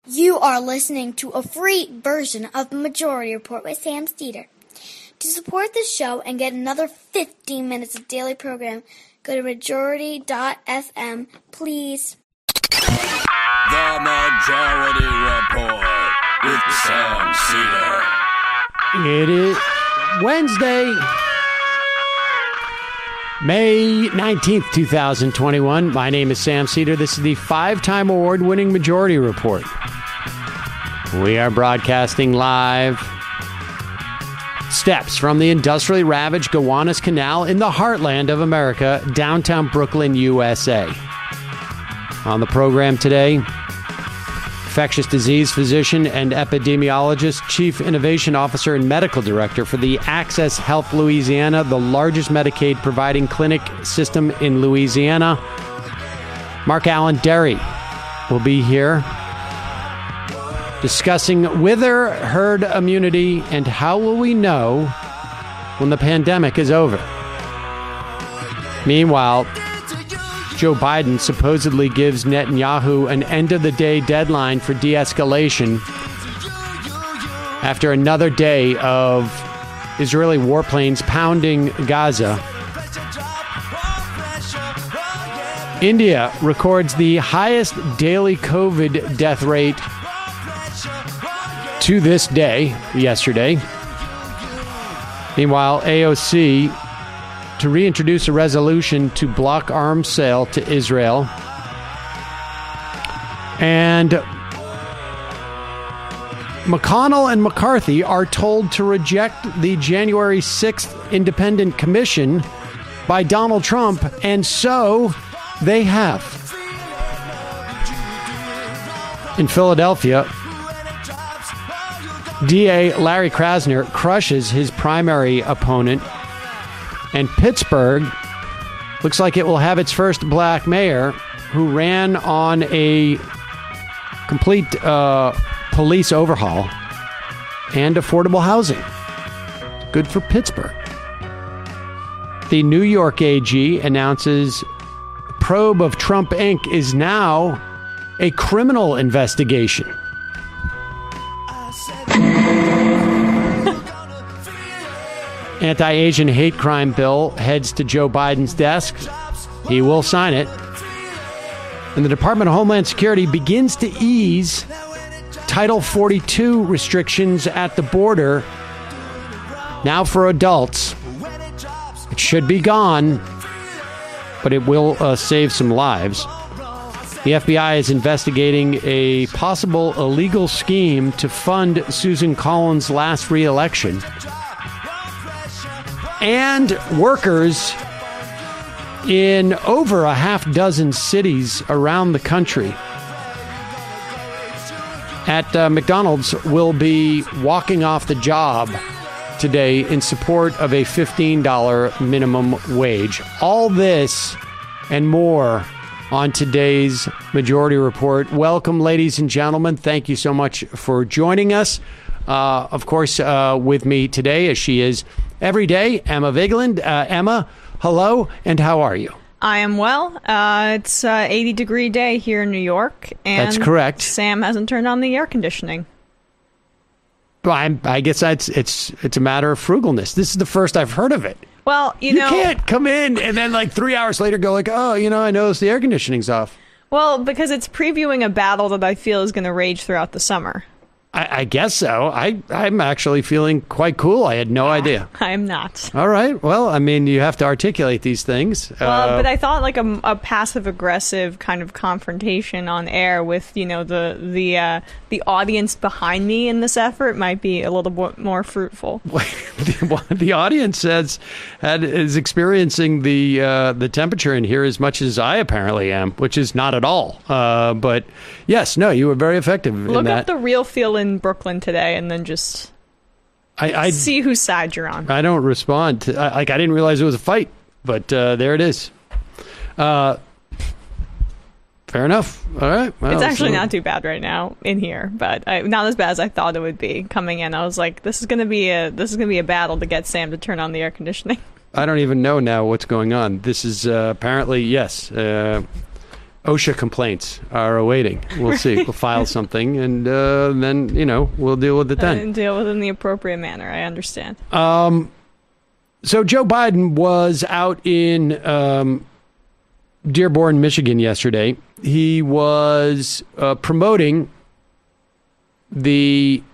You are listening to a free version of Majority Report with Sam Steeder. To support this show and get another 15 minutes of daily program, go to majority.fm, please. The Majority Report with Sam Steeder. It is Wednesday, May 19th, 2021. My name is Sam Steeder. This is the 5-time award-winning Majority Report. We are broadcasting live steps from the industrially ravaged Gowanus Canal in the heartland of America, downtown Brooklyn, USA. On the program today, infectious disease physician and epidemiologist, chief innovation officer and medical director for the Access Health Louisiana, the largest Medicaid providing clinic system in Louisiana. Mark Allen Derry will be here discussing wither herd immunity and how will we know when the pandemic is over. Meanwhile, Joe Biden supposedly gives Netanyahu an end-of-the-day deadline for de-escalation after another day of Israeli warplanes pounding Gaza. India records the highest daily COVID death rate to this day, yesterday. Meanwhile, AOC to reintroduce a resolution to block arms sale to Israel. And McConnell and McCarthy are told to reject the January 6th independent commission by Donald Trump, and so they have. In Philadelphia, DA Larry Krasner crushes his primary opponent, and Pittsburgh looks like it will have its first black mayor who ran on a complete police overhaul and affordable housing. Good for Pittsburgh. The New York AG announces probe of Trump Inc. is now a criminal investigation. Anti-Asian hate crime bill heads to Joe Biden's desk. He will sign it. And the Department of Homeland Security begins to ease Title 42 restrictions at the border. Now for adults. It should be gone, but it will save some lives. The FBI is investigating a possible illegal scheme to fund Susan Collins' last re-election. And workers in over a half dozen cities around the country at McDonald's will be walking off the job today in support of a $15 minimum wage. All this and more on today's Majority Report. Welcome, ladies and gentlemen. Thank you so much for joining us. Of course, with me today, as she is every day, Emma Vigeland. Emma, hello, and how are you? I am well. It's an 80-degree day here in New York. And that's correct. Sam hasn't turned on the air conditioning. Well, I guess it's a matter of frugalness. This is the first I've heard of it. Well, you know, can't come in and then like 3 hours later go like, oh, I noticed the air conditioning's off. Well, because it's previewing a battle that I feel is going to rage throughout the summer. I guess so. I'm actually feeling quite cool. I had no idea. I'm not. All right. Well, I mean, you have to articulate these things. Well, but I thought like a passive-aggressive kind of confrontation on air with, the audience behind me in this effort might be a little bit more fruitful. The audience is experiencing the temperature in here as much as I apparently am, which is not at all. But yes, no, you were very effective in that. Look up the real feel in Brooklyn today and then just I see whose side you're on. I don't respond to, I didn't realize it was a fight, but there it is. Fair enough. All right. Well, it's actually not too bad right now in here, but not as bad as I thought it would be coming in. I was like, this is going to be a battle to get Sam to turn on the air conditioning. I don't even know now what's going on. This is apparently, yes. OSHA complaints are awaiting. We'll see. We'll file something, and then we'll deal with it then. And deal with it in the appropriate manner. I understand. So Joe Biden was out in Dearborn, Michigan yesterday. He was promoting the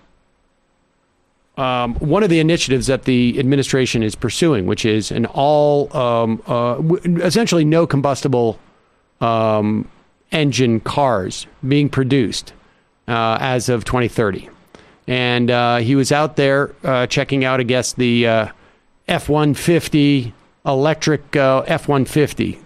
one of the initiatives that the administration is pursuing, which is an essentially no combustible engine cars being produced as of 2030. And he was out there checking out, I guess, the F-150 electric F-150,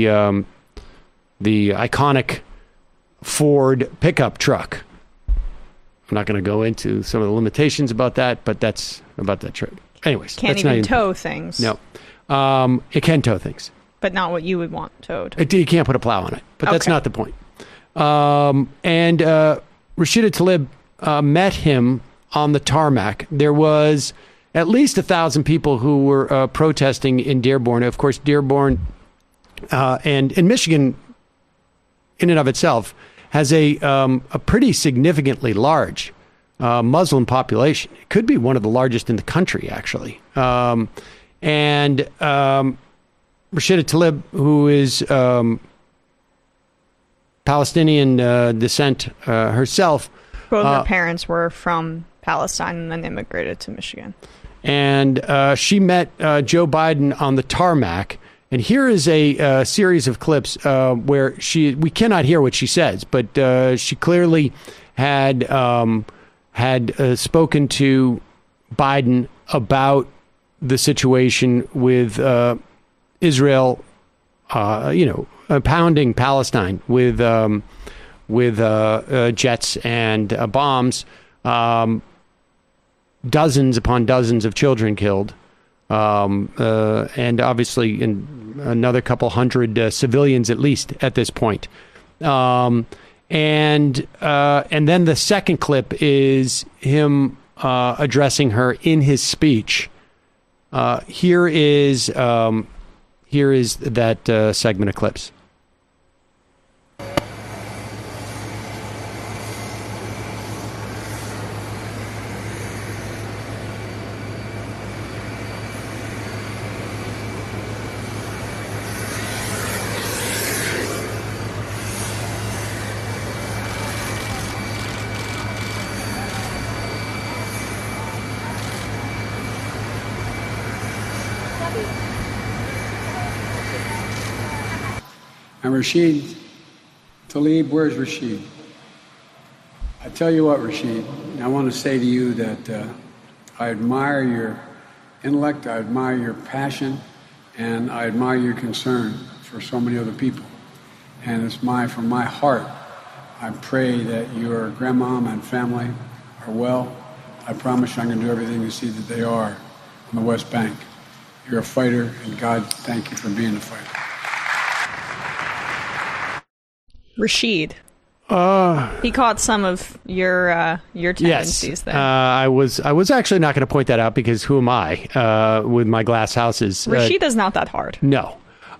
the iconic Ford pickup truck. I'm not going to go into some of the limitations about that, but that's about that truck. Anyways, can't even tow things. No, it can tow things, but not what you would want towed. You can't put a plow on it, but that's not the point. And Rashida Tlaib met him on the tarmac. There was at least 1,000 people who were protesting in Dearborn. Of course, Dearborn and in Michigan, in and of itself, has a pretty significantly large Muslim population. It could be one of the largest in the country, actually. And Rashida Tlaib, who is Palestinian descent herself. Both her parents were from Palestine and then immigrated to Michigan. And she met Joe Biden on the tarmac. And here is a series of clips where we cannot hear what she says, but she clearly had spoken to Biden about the situation with Israel, pounding Palestine with jets and bombs, dozens upon dozens of children killed. And obviously another couple hundred civilians at least at this point. And then the second clip is him addressing her in his speech. Here is that segment of clips. And Rashid Tlaib, where's Rashid? I tell you what, Rashid, I want to say to you that I admire your intellect, I admire your passion, and I admire your concern for so many other people. And it's from my heart, I pray that your grandmom and family are well. I promise you I'm going to do everything to see that they are on the West Bank. You're a fighter, and God, thank you for being a fighter. Rashid. He caught some of your tendencies there. I was actually not going to point that out because who am I with my glass houses? Rashid is not that hard. No.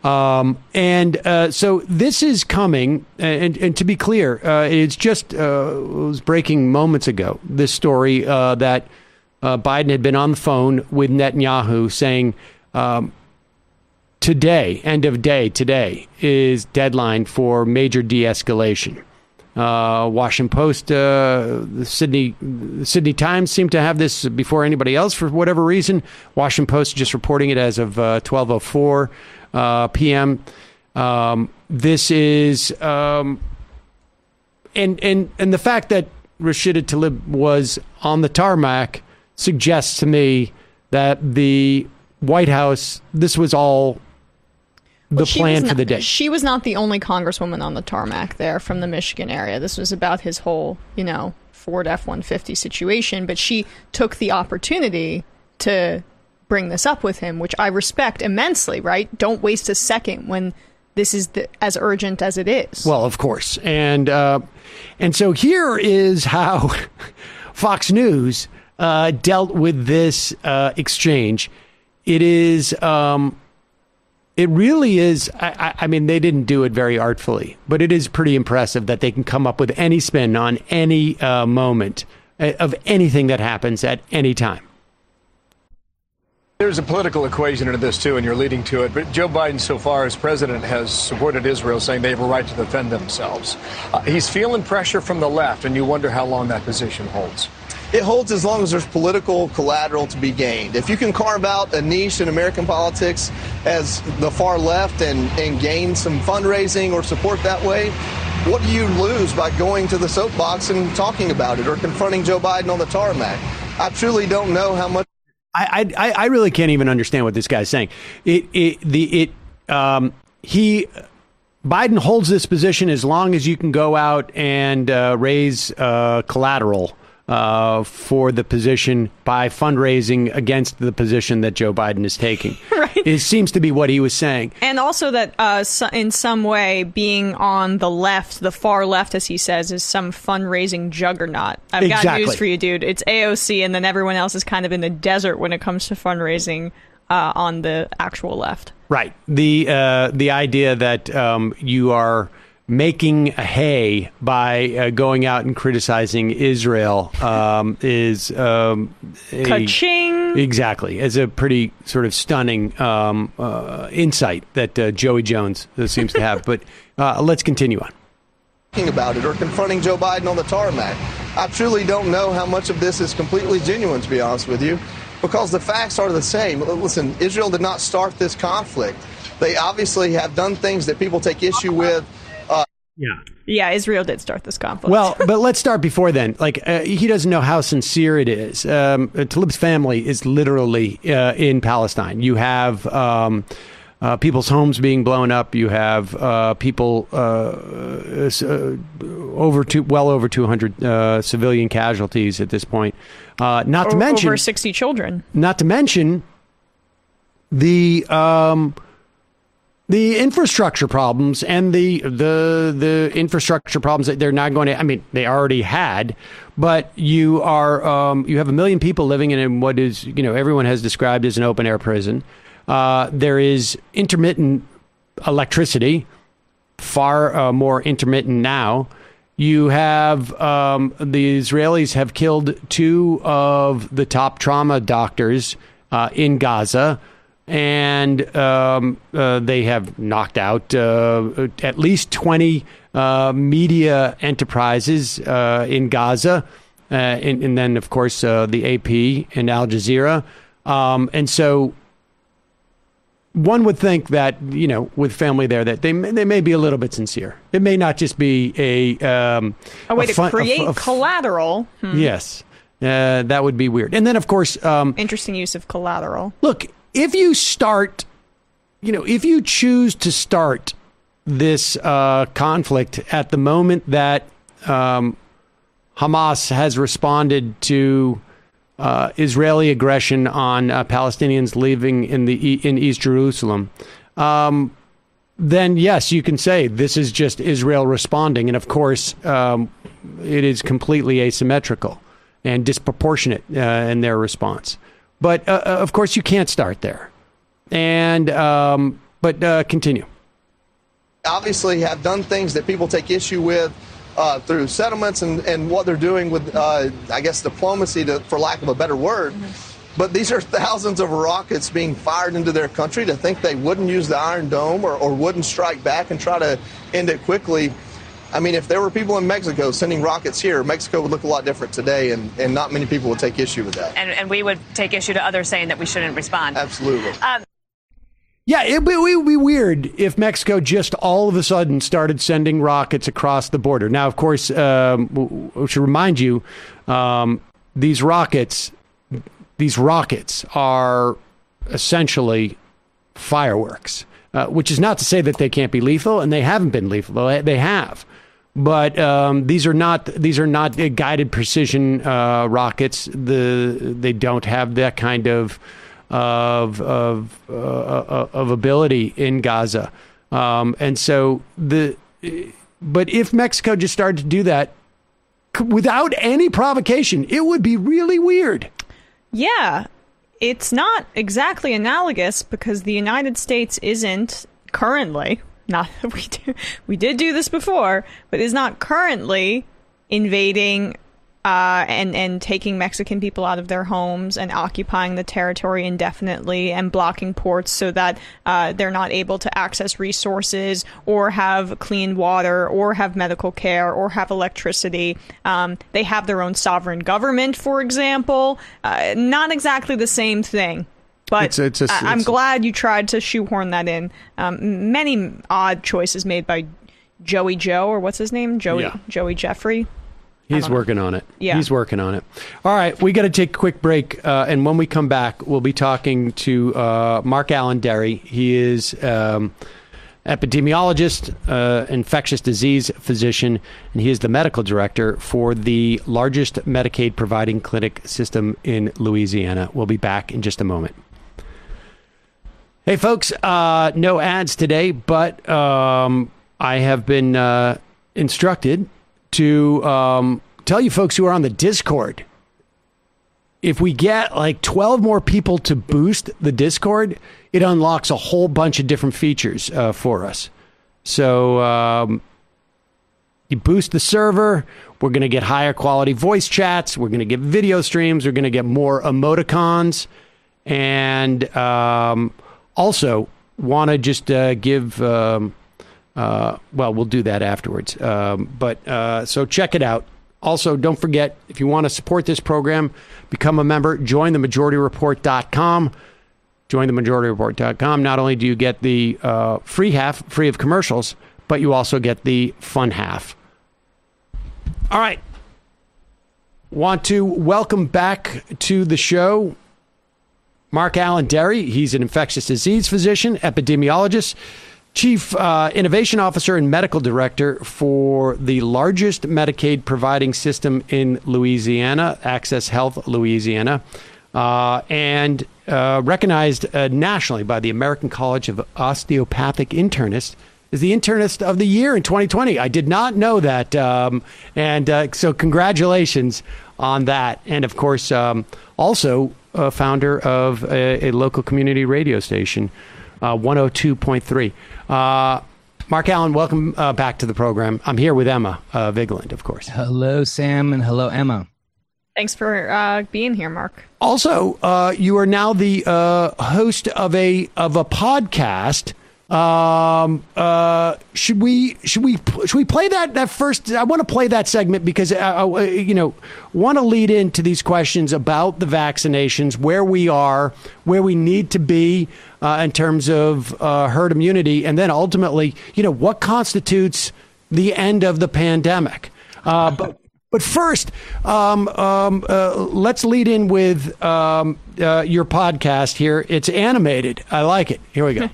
So this is coming, and to be clear, it's just it was breaking moments ago, this story that Biden had been on the phone with Netanyahu saying, today, end of day today, is deadline for major de-escalation. Washington Post, the Sydney Times seemed to have this before anybody else for whatever reason. Washington Post just reporting it as of 12:04 p.m. This is and the fact that Rashida Tlaib was on the tarmac suggests to me that the White House, this was all the plan for the day. She was not the only congresswoman on the tarmac there from the Michigan area. This was about his whole, Ford F-150 situation. But she took the opportunity to bring this up with him, which I respect immensely, right? Don't waste a second when this is as urgent as it is. Well, of course. And so here is how Fox News dealt with this exchange. It is it really is. I mean, they didn't do it very artfully, but it is pretty impressive that they can come up with any spin on any moment of anything that happens at any time. There's a political equation into this, too, and you're leading to it. But Joe Biden, so far as president, has supported Israel, saying they have a right to defend themselves. He's feeling pressure from the left, and you wonder how long that position holds. It holds as long as there's political collateral to be gained. If you can carve out a niche in American politics as the far left and gain some fundraising or support that way, what do you lose by going to the soapbox and talking about it or confronting Joe Biden on the tarmac? I truly don't know how much. I really can't even understand what this guy's saying. Biden holds this position as long as you can go out and raise collateral for the position by fundraising against the position that Joe Biden is taking. Right. It seems to be what he was saying. And also that in some way being on the left, the far left, as he says, is some fundraising juggernaut. I've got news for you, dude. It's AOC, and then everyone else is kind of in the desert when it comes to fundraising on the actual left. Right. The idea that you are making hay by going out and criticizing Israel is ka-ching. Exactly, is a pretty sort of stunning insight that Joey Jones seems to have. But let's continue on. About it or confronting Joe Biden on the tarmac. I truly don't know how much of this is completely genuine, to be honest with you, because the facts are the same. Listen, Israel did not start this conflict. They obviously have done things that people take issue with. Yeah, Israel did start this conflict. Well, but let's start before then. He doesn't know how sincere it is. Tlaib's family is literally in Palestine. You have people's homes being blown up. You have people well over 200 civilian casualties at this point. Not to mention over 60 children. Not to mention the infrastructure problems and the infrastructure problems that they're not going to. I mean, they already had, but you have 1 million people living in what is, everyone has described as an open air prison. There is intermittent electricity, far more intermittent now. You have the Israelis have killed 2 of the top trauma doctors in Gaza. And they have knocked out at least 20 media enterprises in Gaza. And then, of course, the AP and Al Jazeera. And so one would think that, with family there, that they may be a little bit sincere. It may not just be a way to create collateral. Yes, that would be weird. And then, of course... interesting use of collateral. Look... If you start, if you choose to start this conflict at the moment that Hamas has responded to Israeli aggression on Palestinians living in East Jerusalem, then yes, you can say this is just Israel responding. And of course, it is completely asymmetrical and disproportionate in their response. But, of course, you can't start there. And but continue. Obviously have done things that people take issue with through settlements and what they're doing with, I guess, diplomacy, for lack of a better word. Mm-hmm. But these are thousands of rockets being fired into their country. To think they wouldn't use the Iron Dome or wouldn't strike back and try to end it quickly. I mean, if there were people in Mexico sending rockets here, Mexico would look a lot different today, and not many people would take issue with that. And we would take issue to others saying that we shouldn't respond. Absolutely. Yeah, it would be weird if Mexico just all of a sudden started sending rockets across the border. Now, of course, we should remind you, these rockets are essentially fireworks, which is not to say that they can't be lethal, and they haven't been lethal. They have. But these are not guided precision rockets. They don't have that kind of ability in Gaza, and so But if Mexico just started to do that without any provocation, it would be really weird. Yeah. It's not exactly analogous because the United States isn't currently, not that we did do this before, but is not currently invading and taking Mexican people out of their homes and occupying the territory indefinitely and blocking ports so that they're not able to access resources or have clean water or have medical care or have electricity. They have their own sovereign government, for example. Not exactly the same thing. But I'm glad you tried to shoehorn that in. Many odd choices made by Joey Joe, or what's his name? Joey Jeffrey. He's working on it. Yeah. He's working on it. All right, we got to take a quick break, and when we come back, we'll be talking to Mark Alan Derry. He is epidemiologist, infectious disease physician, and he is the medical director for the largest Medicaid providing clinic system in Louisiana. We'll be back in just a moment. Hey, folks, no ads today, but I have been instructed to tell you folks who are on the Discord, if we get like 12 more people to boost the Discord, it unlocks a whole bunch of different features for us. So you boost the server, we're going to get higher quality voice chats, we're going to get video streams, we're going to get more emoticons, and also want to just give... well, we'll do that afterwards. So check it out. Also, don't forget, if you want to support this program, become a member, join themajorityreport.com. Join themajorityreport.com. Not only do you get the free half, free of commercials, but you also get the fun half. All right. Want to welcome back to the show Mark Alan Derry. He's an infectious disease physician, epidemiologist, Chief Innovation Officer and Medical Director for the largest Medicaid providing system in Louisiana, Access Health Louisiana, and recognized nationally by the American College of Osteopathic Internists as the Internist of the Year in 2020. I did not know that, so congratulations on that. And, of course, also a founder of a local community radio station, 102.3. Mark Allen, welcome back to the program. I'm here with Emma Vigeland, of course. Hello, Sam, and hello, Emma. Thanks for being here, Mark. Also, you are now the host of a podcast. Should we play that first? I want to play that segment because I want to lead into these questions about the vaccinations, where we are, where we need to be in terms of herd immunity, and then ultimately, what constitutes the end of the pandemic. But first, let's lead in with your podcast here. It's animated. I like it. Here we go.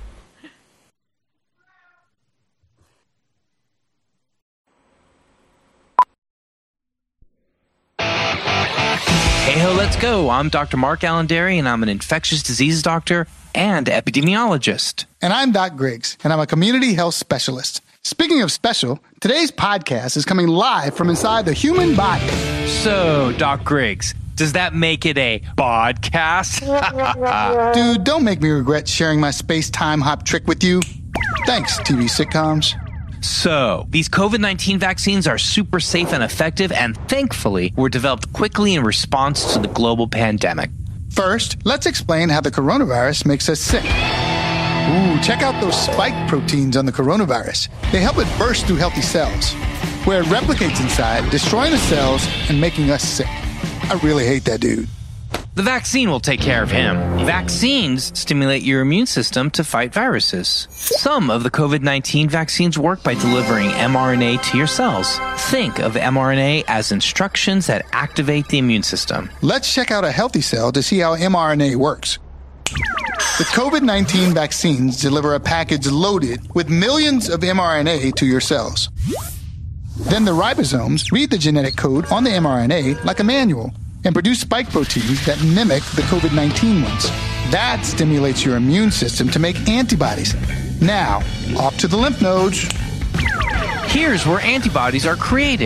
Hey ho, let's go. I'm Dr. Mark Alan Derry, and I'm an infectious disease doctor and epidemiologist. And I'm Doc Griggs, and I'm a community health specialist. Speaking of special, today's podcast is coming live from inside the human body. So, Doc Griggs, does that make it a podcast? Dude, don't make me regret sharing my space-time hop trick with you. Thanks, TV sitcoms. So, these COVID-19 vaccines are super safe and effective, and thankfully, were developed quickly in response to the global pandemic. First, let's explain how the coronavirus makes us sick. Ooh, check out those spike proteins on the coronavirus. They help it burst through healthy cells, where it replicates inside, destroying the cells and making us sick. I really hate that dude. The vaccine will take care of him. Vaccines stimulate your immune system to fight viruses. Some of the COVID-19 vaccines work by delivering mRNA to your cells. Think of mRNA as instructions that activate the immune system. Let's check out a healthy cell to see how mRNA works. The COVID-19 vaccines deliver a package loaded with millions of mRNA to your cells. Then the ribosomes read the genetic code on the mRNA like a manual and produce spike proteins that mimic the COVID-19 ones. That stimulates your immune system to make antibodies. Now, off to the lymph nodes. Here's where antibodies are created.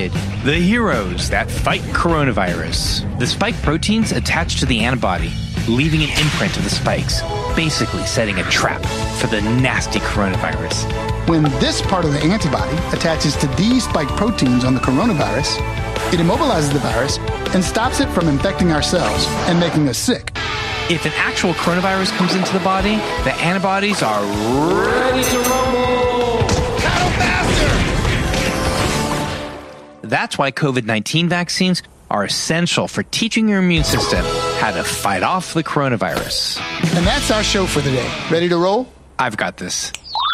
The heroes that fight coronavirus. The spike proteins attach to the antibody, leaving an imprint of the spikes, basically setting a trap for the nasty coronavirus. When this part of the antibody attaches to these spike proteins on the coronavirus, it immobilizes the virus and stops it from infecting our cells and making us sick. If an actual coronavirus comes into the body, the antibodies are ready to rumble. Paddle faster! That's why COVID-19 vaccines are essential for teaching your immune system how to fight off the coronavirus. And that's our show for the day. Ready to roll? I've got this.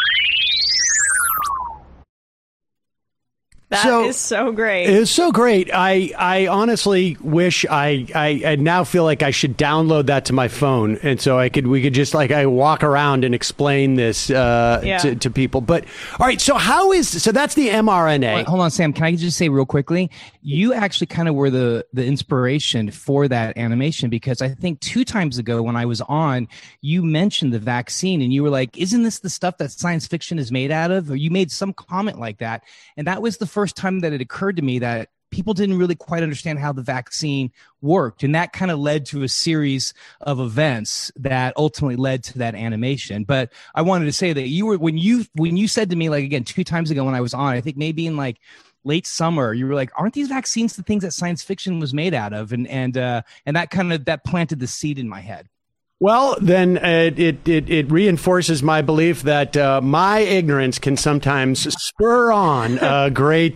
That is so great. It is so great. I honestly wish I now feel like I should download that to my phone, and so we could just I walk around and explain this to people. But all right, so that's the mRNA. Hold on, Sam. Can I just say real quickly? You actually kind of were the inspiration for that animation, because I think 2 times ago when I was on, you mentioned the vaccine and you were like, "Isn't this the stuff that science fiction is made out of?" Or you made some comment like that, and that was the first time that it occurred to me that people didn't really quite understand how the vaccine worked. And that kind of led to a series of events that ultimately led to that animation. But I wanted to say that when you said to me, again, 2 times ago when I was on, I think maybe in late summer, you were like, aren't these vaccines the things that science fiction was made out of? And that planted the seed in my head. Well, then it reinforces my belief that my ignorance can sometimes spur on great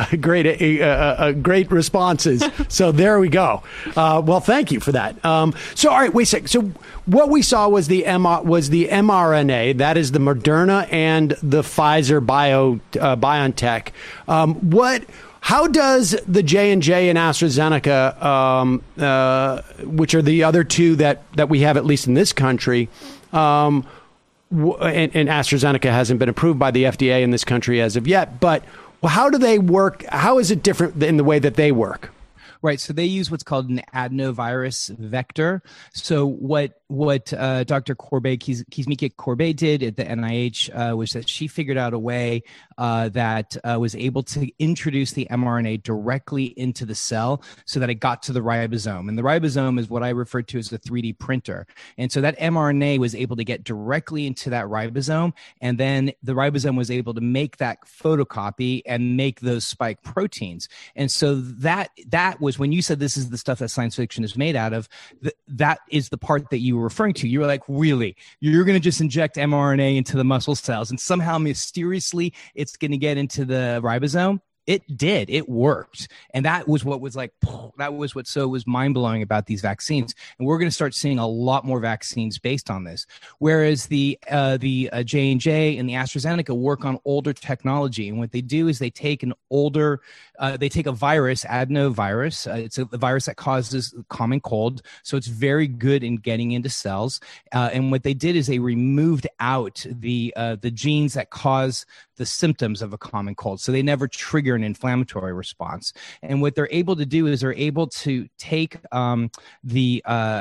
responses. So there we go. Well, thank you for that. So all right, wait a second. So what we saw was the mRNA. That is the Moderna and the Pfizer BioNTech. How does the J&J and AstraZeneca, which are the other two that we have, at least in this country, and AstraZeneca hasn't been approved by the FDA in this country as of yet, but how do they work? How is it different in the way that they work? Right. So they use what's called an adenovirus vector. So what Dr. Kiesmike Corbet did at the NIH was that she figured out a way that was able to introduce the mRNA directly into the cell so that it got to the ribosome. And the ribosome is what I refer to as the 3D printer. And so that mRNA was able to get directly into that ribosome, and then the ribosome was able to make that photocopy and make those spike proteins. And so that was when you said this is the stuff that science fiction is made out of, that is the part that you were referring to. You were like, really? You're going to just inject mRNA into the muscle cells and somehow mysteriously it's going to get into the ribosome? It did. It worked. And that was what was was mind-blowing about these vaccines. And we're going to start seeing a lot more vaccines based on this. Whereas the J&J and the AstraZeneca work on older technology. And what they do is they take a virus, adenovirus. It's a virus that causes common cold. So it's very good in getting into cells. And what they did is they removed out the genes that cause the symptoms of a common cold. So they never trigger an inflammatory response. And what they're able to do is they're able to take they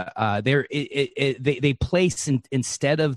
place instead of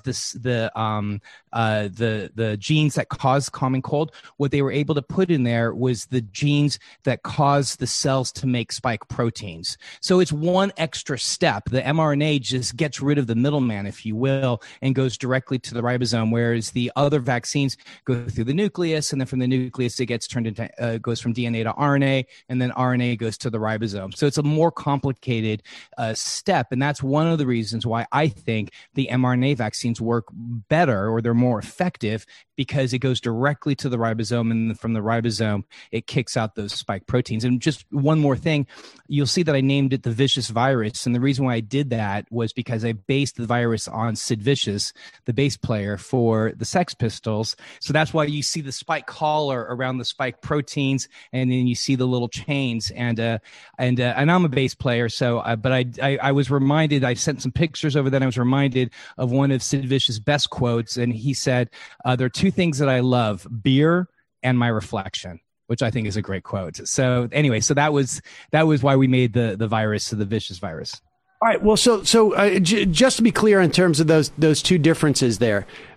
the genes that cause common cold, what they were able to put in there was the genes that cause the cells to make spike proteins. So it's one extra step. The mRNA just gets rid of the middleman, if you will, and goes directly to the ribosome, whereas the other vaccines go through the nucleus, and then from the nucleus it gets turned into goes from DNA to RNA, and then RNA goes to the ribosome. So it's a more complicated step, and that's one of the reasons why I think the mRNA vaccines work better, or they're more effective, because it goes directly to the ribosome, and from the ribosome it kicks out those spike proteins. And just one more thing, you'll see that I named it the vicious virus, and the reason why I did that was because I based the virus on Sid Vicious, the bass player for the Sex Pistols. So that's why you see the spike collar around the spike proteins, and then you see the little chains. And I'm a bass player, so but I was reminded. I sent some pictures over that. I was reminded of one of Sid Vicious's best quotes, and he said, "There are 2 things that I love: beer and my reflection," which I think is a great quote. So anyway, so that was why we made the virus, the vicious virus. All right. Well, so just to be clear in terms of those 2 differences there,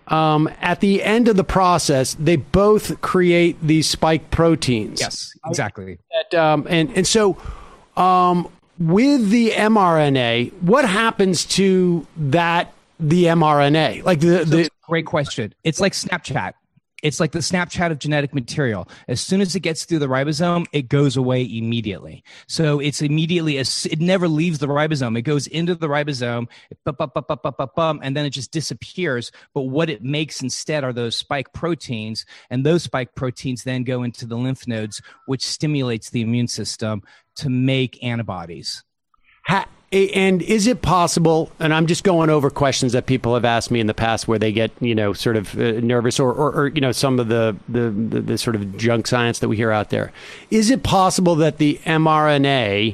at the end of the process, they both create these spike proteins. Yes, exactly. So with the mRNA, what happens to the mRNA? Like great question. It's like Snapchat. It's like the Snapchat of genetic material. As soon as it gets through the ribosome, it goes away immediately. So it's immediately, it never leaves the ribosome. It goes into the ribosome, and then it just disappears. But what it makes instead are those spike proteins, and those spike proteins then go into the lymph nodes, which stimulates the immune system to make antibodies. And is it possible, and I'm just going over questions that people have asked me in the past where they get, sort of nervous or some of the sort of junk science that we hear out there. Is it possible that the mRNA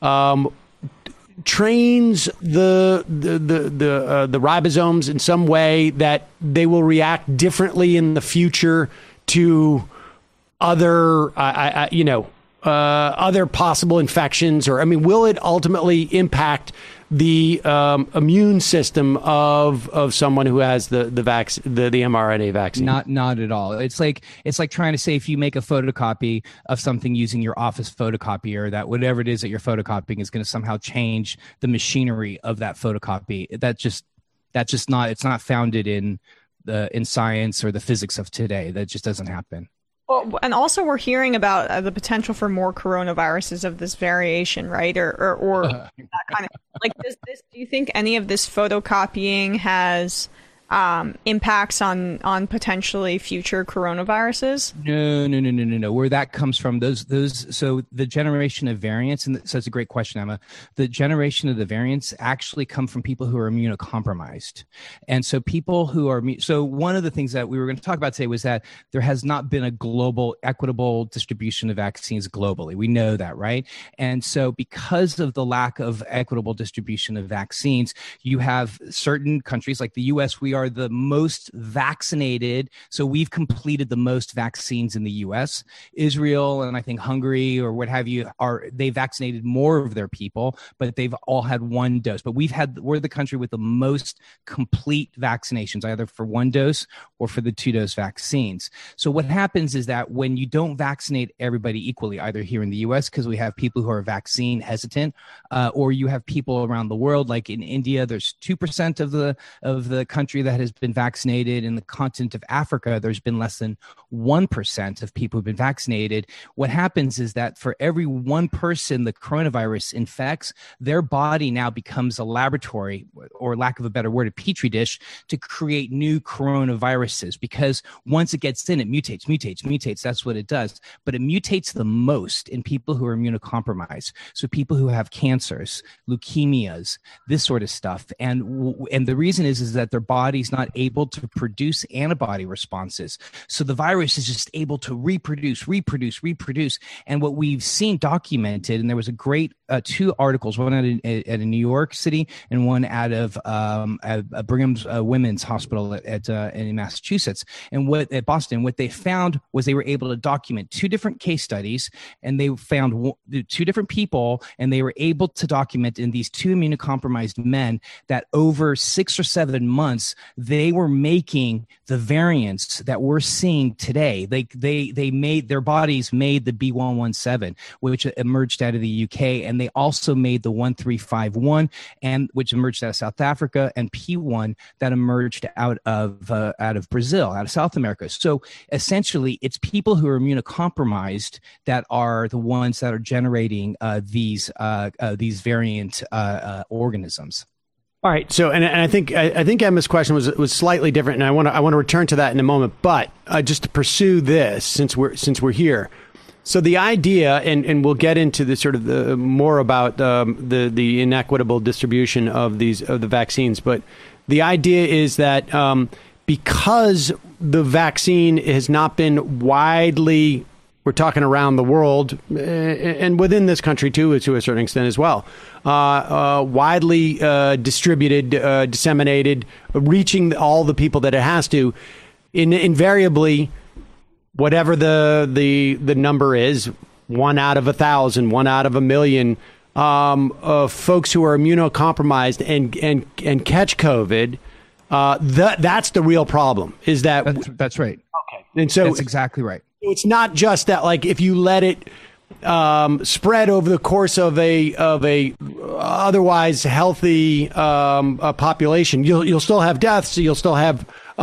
trains the ribosomes in some way that they will react differently in the future to other, other possible infections, or will it ultimately impact the immune system of someone who has the mRNA vaccine? Not at all. It's like trying to say if you make a photocopy of something using your office photocopier, that whatever it is that you're photocopying is going to somehow change the machinery of that photocopy. It's not founded in science or the physics of today. That just doesn't happen. Well, and also we're hearing about the potential for more coronaviruses of this variation, right? Or that kind of like this. Do you think any of this photocopying has impacts on potentially future coronaviruses? No. Where that comes from, those. So the generation of variants, and so it's a great question, Emma. The generation of the variants actually come from people who are immunocompromised, and so people who are. So one of the things that we were going to talk about today was that there has not been a global, equitable distribution of vaccines globally. We know that, right? And so because of the lack of equitable distribution of vaccines, you have certain countries like the U.S. We are the most vaccinated. So we've completed the most vaccines in the U.S. Israel and I think Hungary or what have you they vaccinated more of their people, but they've all had one dose. But we're the country with the most complete vaccinations, either for one dose or for the 2-dose vaccines. So what happens is that when you don't vaccinate everybody equally, either here in the U.S. because we have people who are vaccine hesitant, or you have people around the world, like in India, there's 2% of the country that has been vaccinated. In the continent of Africa, there's been less than 1% of people who've been vaccinated. What happens is that for every one person the coronavirus infects, their body now becomes a laboratory, or lack of a better word, a petri dish, to create new coronaviruses, because once it gets in, it mutates. That's what it does. But it mutates the most in people who are immunocompromised. So people who have cancers, leukemias, this sort of stuff. And the reason is that their body's not able to produce antibody responses. So the virus is just able to reproduce. And what we've seen documented, and there was a great 2 articles, one out of New York City and one out of Brigham's Women's Hospital in Massachusetts, and at Boston, what they found was they were able to document 2 different case studies, and they found 2 different people, and they were able to document in these 2 immunocompromised men that over 6 or 7 months, they were making the variants that we're seeing today. They made, their bodies made the B117, which emerged out of the UK, and they also made the 1351, and which emerged out of South Africa, and P1 that emerged out of Brazil, out of South America. So essentially, it's people who are immunocompromised that are the ones that are generating these variant organisms. All right. So, and I think Emma's question was slightly different, and I want to return to that in a moment. But just to pursue this, since we're here, so the idea, and we'll get into the sort of the more about the inequitable distribution of the vaccines, but the idea is that because the vaccine has not been widely, we're talking around the world and within this country too, to a certain extent as well, widely distributed, disseminated, reaching all the people that it has to, invariably, whatever the number is, 1 out of 1,000, 1 out of 1,000,000, folks who are immunocompromised and catch COVID That's the real problem. Is that that's right? Okay, and so that's exactly right. It's not just that, like, if you let it spread over the course of a otherwise healthy population, you'll still have deaths. You'll still have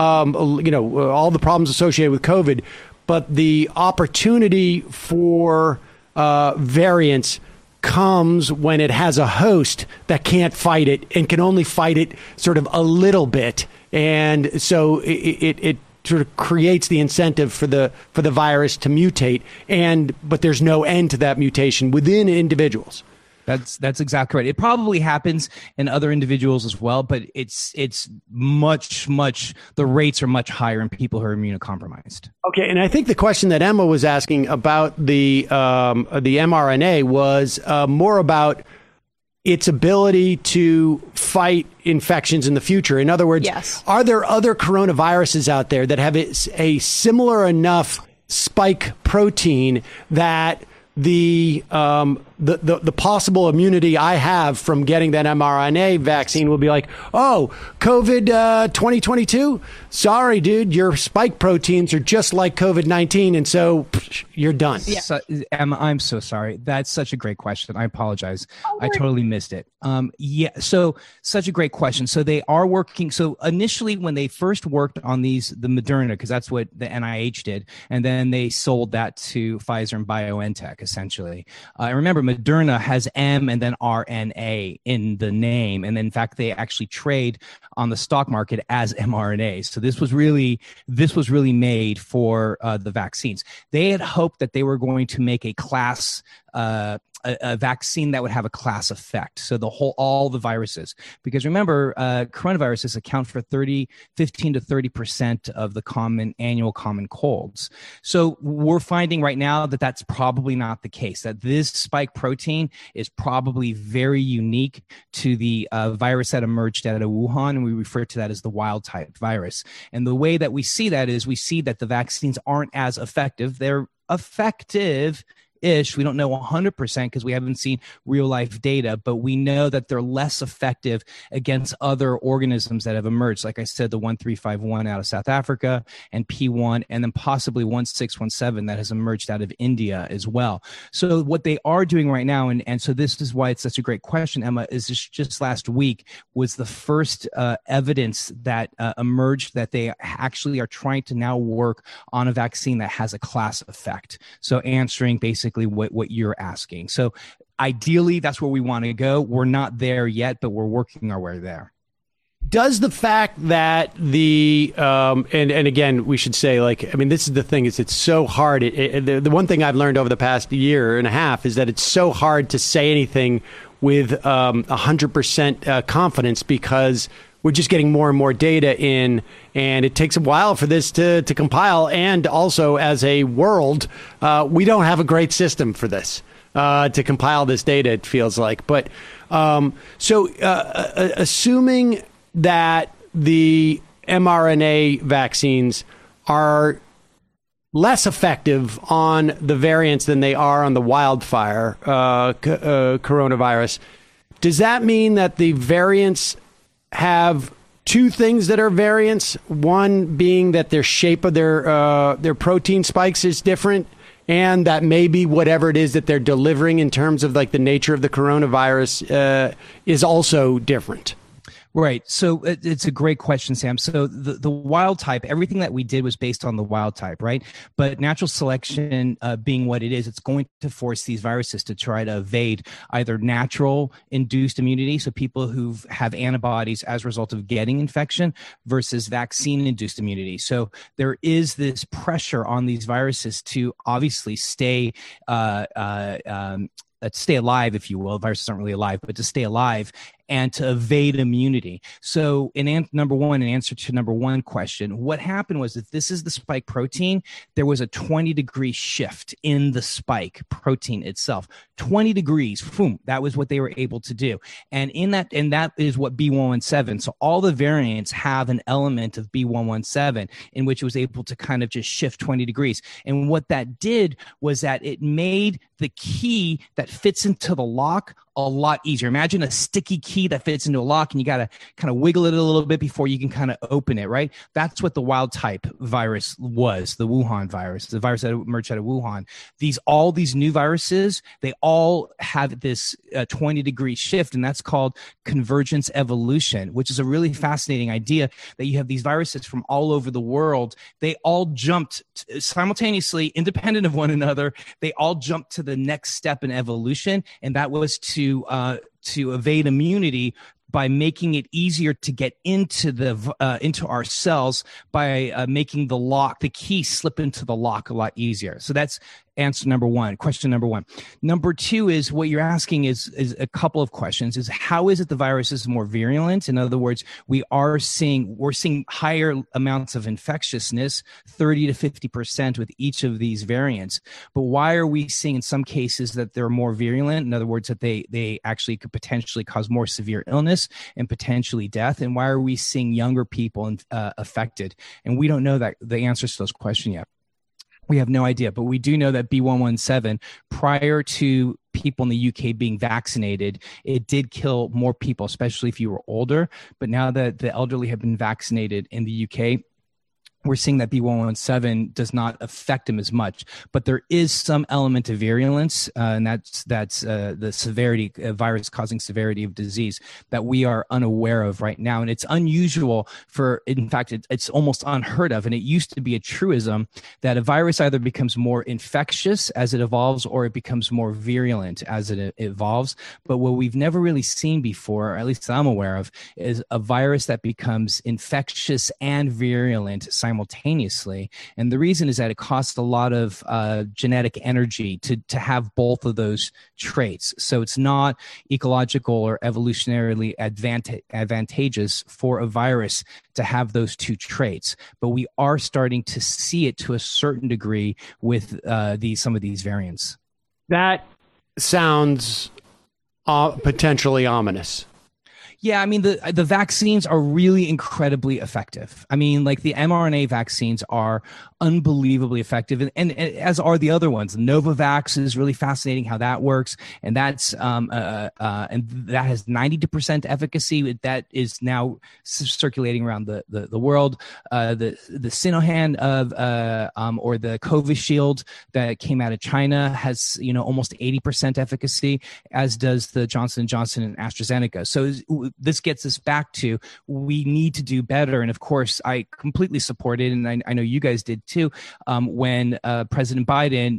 all the problems associated with COVID, but the opportunity for variance comes when it has a host that can't fight it and can only fight it sort of a little bit, and so it sort of creates the incentive for the virus to mutate, but there's no end to that mutation within individuals. That's exactly right. It probably happens in other individuals as well, but it's much the rates are much higher in people who are immunocompromised. Okay, and I think the question that Emma was asking about the mRNA was more about its ability to fight infections in the future. In other words, yes. Are there other coronaviruses out there that have a similar enough spike protein that the possible immunity I have from getting that mRNA vaccine will be like, oh, COVID 2022? Sorry, dude, your spike proteins are just like COVID-19, and so you're done. Yeah. So, Emma, I'm so sorry. That's such a great question. I apologize. I totally missed it. So such a great question. So they are working. So initially, when they first worked on the Moderna, because that's what the NIH did, and then they sold that to Pfizer and BioNTech, essentially. Remember, Moderna has M and then RNA in the name. And in fact, they actually trade on the stock market as mRNA. So this was really made for the vaccines. They had hoped that they were going to make a class a vaccine that would have a class effect. So all the viruses, because remember, coronaviruses account for 15 to 30% of the annual common colds. So we're finding right now that that's probably not the case, that this spike protein is probably very unique to the virus that emerged out of Wuhan, and we refer to that as the wild type virus. And the way that we see that is we see that the vaccines aren't as effective. They're effective ish. We don't know 100% because we haven't seen real life data, but we know that they're less effective against other organisms that have emerged. Like I said, the 1351 out of South Africa and P1, and then possibly 1617 that has emerged out of India as well. So what they are doing right now, and so this is why it's such a great question, Emma, is just last week was the first evidence that emerged that they actually are trying to now work on a vaccine that has a class effect. So answering basically what you're asking. So ideally, that's where we want to go. We're not there yet, but we're working our way there. Does the fact that and again, we should say, like, I mean, this is the thing, is it's so hard. The one thing I've learned over the past year and a half is that it's so hard to say anything with 100% confidence, because we're just getting more and more data in, and it takes a while for this to compile. And also, as a world, we don't have a great system for this to compile this data, it feels like. But assuming that the mRNA vaccines are less effective on the variants than they are on the wildfire coronavirus, does that mean that the variants have two things that are variants? One being that their shape of their protein spikes is different, and that maybe whatever it is that they're delivering in terms of like the nature of the coronavirus is also different. Right. So it's a great question, Sam. So the wild type, everything that we did was based on the wild type, right? But natural selection being what it is, it's going to force these viruses to try to evade either natural induced immunity, so people who have antibodies as a result of getting infection, versus vaccine induced immunity. So there is this pressure on these viruses to obviously stay alive, if you will. Viruses aren't really alive, but to stay alive and to evade immunity. So in answer to number one question, what happened was that this is the spike protein. There was a 20-degree shift in the spike protein itself. 20 degrees, boom, that was what they were able to do. And that is what B117. So all the variants have an element of B117 in which it was able to kind of just shift 20 degrees. And what that did was that it made the key that fits into the lock a lot easier. Imagine a sticky key that fits into a lock and you got to kind of wiggle it a little bit before you can kind of open it, right? That's what the wild type virus was, the Wuhan virus, the virus that emerged out of Wuhan. All these new viruses, they all have this 20-degree shift, and that's called convergence evolution, which is a really fascinating idea that you have these viruses from all over the world. They all jumped simultaneously, independent of one another. They all jumped to the next step in evolution, and that was to evade immunity by making it easier to get into our cells by making the key slip into the lock a lot easier. So that's answer number one, question number one. Number two is what you're asking is a couple of questions. Is how is it the virus is more virulent? In other words, we're seeing higher amounts of infectiousness, 30 to 50% with each of these variants. But why are we seeing in some cases that they're more virulent? In other words, that they actually could potentially cause more severe illness and potentially death. And why are we seeing younger people affected? And we don't know the answers to those questions yet. We have no idea, but we do know that B117, prior to people in the UK being vaccinated, it did kill more people, especially if you were older. But now that the elderly have been vaccinated in the UK, we're seeing that B117 does not affect them as much, but there is some element of virulence, and that's the severity, virus causing severity of disease that we are unaware of right now. And it's unusual in fact, it's almost unheard of. And it used to be a truism that a virus either becomes more infectious as it evolves or it becomes more virulent as it evolves. But what we've never really seen before, or at least I'm aware of, is a virus that becomes infectious and virulent simultaneously. And the reason is that it costs a lot of genetic energy to have both of those traits. So it's not ecological or evolutionarily advantageous for a virus to have those two traits. But we are starting to see it to a certain degree with some of these variants. That sounds potentially ominous. Yeah, I mean, the vaccines are really incredibly effective. I mean, like the mRNA vaccines are unbelievably effective, and as are the other ones. Novavax is really fascinating how that works, and that's and that has 92% efficacy. That is now circulating around the world. The Sinohan or the Covishield that came out of China has almost 80% efficacy, as does the Johnson & Johnson and AstraZeneca. So this gets us back to we need to do better. And of course, I completely support it, and I know you guys did too, when President Biden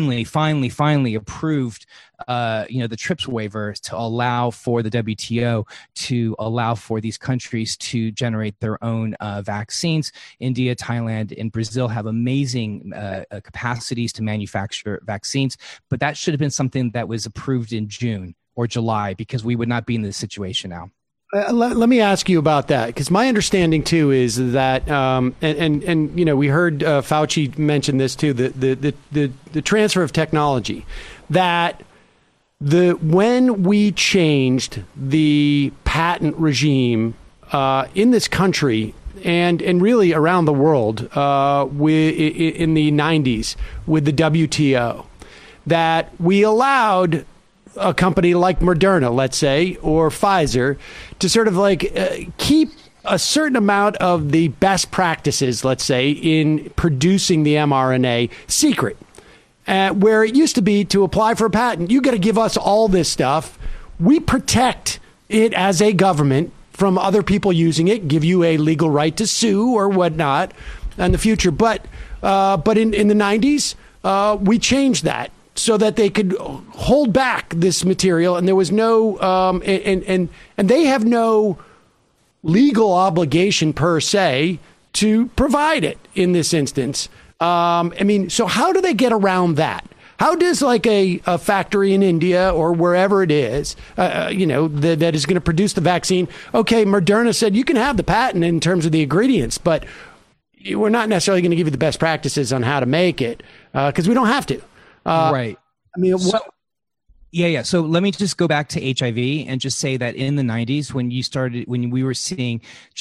finally approved the TRIPS waiver to allow for the WTO to allow for these countries to generate their own vaccines. India, Thailand, and Brazil have amazing capacities to manufacture vaccines, but that should have been something that was approved in June or July, because we would not be in this situation now. Let me ask you about that, because my understanding too is that, and we heard Fauci mention this too, the transfer of technology, that when we changed the patent regime in this country and really around the world in the 90s with the WTO, that we allowed a company like Moderna, let's say, or Pfizer, to sort of keep a certain amount of the best practices, let's say, in producing the mRNA secret. Where it used to be to apply for a patent, you got to give us all this stuff. We protect it as a government from other people using it, give you a legal right to sue or whatnot in the future. But in the 90s, we changed that so that they could hold back this material, and there was no and they have no legal obligation per se to provide it in this instance. So how do they get around that? How does a factory in India or wherever it is, that is going to produce the vaccine? Okay, Moderna said you can have the patent in terms of the ingredients, but we're not necessarily going to give you the best practices on how to make it because we don't have to. Right. I mean, Yeah. So let me just go back to HIV and just say that in the 90s, when we were seeing just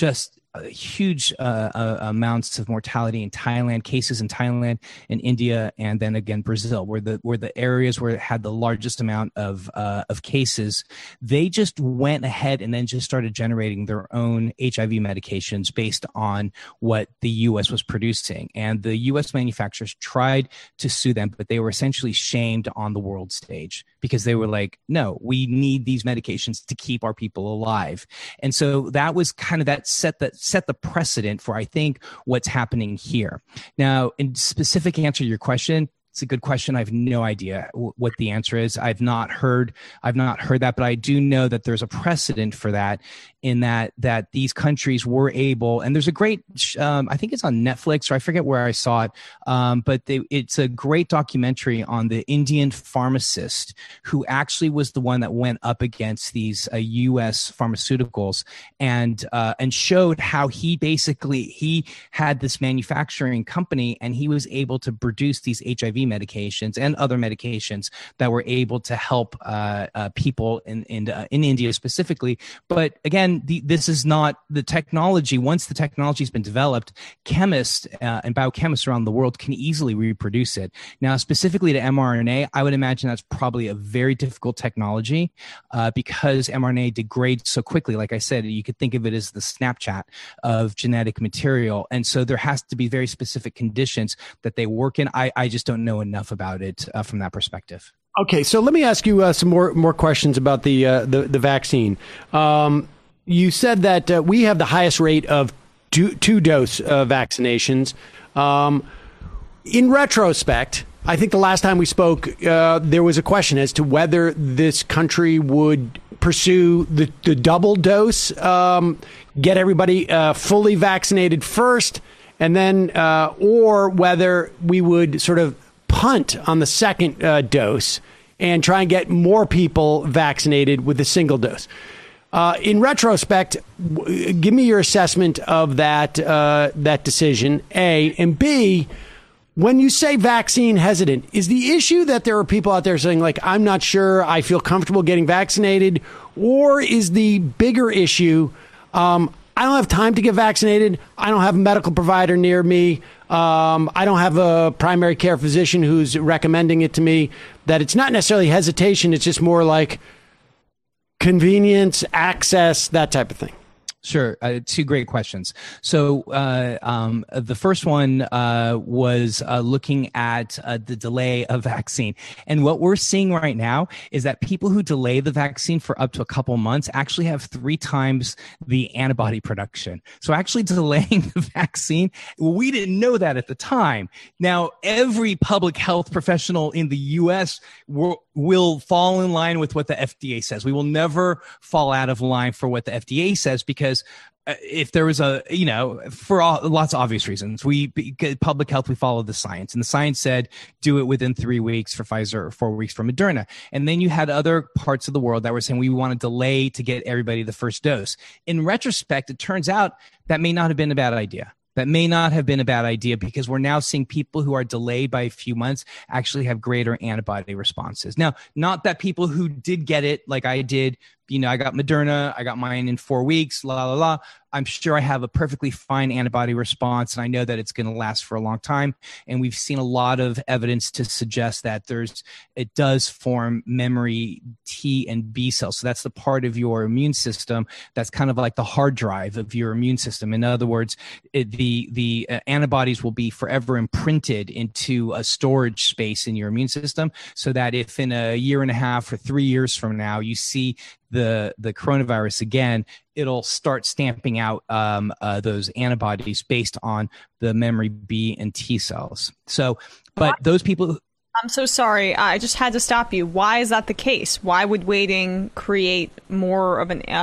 huge amounts of mortality in Thailand, cases in Thailand, in India, and then again Brazil, were the areas where it had the largest amount of cases. They just went ahead and then just started generating their own HIV medications based on what the U.S. was producing, and the U.S. manufacturers tried to sue them, but they were essentially shamed on the world stage because they were like, "No, we need these medications to keep our people alive," and so that was kind of that set the precedent for, I think, what's happening here. Now, in specific answer to your question, it's a good question. I have no idea what the answer is. I've not heard that, but I do know that there's a precedent for that, in that these countries were able, and there's a great, I think it's on Netflix, or I forget where I saw it, but it's a great documentary on the Indian pharmacist who actually was the one that went up against these U.S. pharmaceuticals and showed how he had this manufacturing company, and he was able to produce these HIV medications and other medications that were able to help people in India specifically. But again, this is not the technology. Once the technology has been developed, chemists and biochemists around the world can easily reproduce it. Now, specifically to mRNA, I would imagine that's probably a very difficult technology because mRNA degrades so quickly. Like I said, you could think of it as the Snapchat of genetic material. And so there has to be very specific conditions that they work in. I just don't know enough about it from that perspective. Okay, so let me ask you some more questions about the vaccine. You said that we have the highest rate of two-dose vaccinations. In retrospect, I think the last time we spoke, there was a question as to whether this country would pursue the double dose, get everybody fully vaccinated first, and then, or whether we would sort of punt on the second dose and try and get more people vaccinated with a single dose. In retrospect, give me your assessment of that decision, A, and B. When you say vaccine hesitant, is the issue that there are people out there saying, like, I'm not sure I feel comfortable getting vaccinated, or is the bigger issue, I don't have time to get vaccinated, I don't have a medical provider near me, I don't have a primary care physician who's recommending it to me, that it's not necessarily hesitation, it's just more like convenience, access, that type of thing? Sure. Two great questions. So the first one was looking at the delay of vaccine. And what we're seeing right now is that people who delay the vaccine for up to a couple months actually have 3 times the antibody production. So actually delaying the vaccine, we didn't know that at the time. Now, every public health professional in the U.S. will fall in line with what the FDA says. We will never fall out of line for what the FDA says, because if there was for lots of obvious reasons, public health, we follow the science, and the science said do it within 3 weeks for Pfizer or 4 weeks for Moderna. And then you had other parts of the world that were saying we want to delay to get everybody the first dose. In retrospect, it turns out that may not have been a bad idea. That may not have been a bad idea, because we're now seeing people who are delayed by a few months actually have greater antibody responses. Now, not that people who did get it, like I did, I got Moderna, I got mine in 4 weeks, I'm sure I have a perfectly fine antibody response, and I know that it's going to last for a long time. And we've seen a lot of evidence to suggest that it does form memory T and B cells. So that's the part of your immune system that's kind of like the hard drive of your immune system. In other words, the antibodies will be forever imprinted into a storage space in your immune system, so that if in a year and a half or 3 years from now you see the coronavirus again, it'll start stamping out those antibodies based on the memory B and T cells. So, but those people... I'm so sorry. I just had to stop you. Why is that the case? Why would waiting create more of an...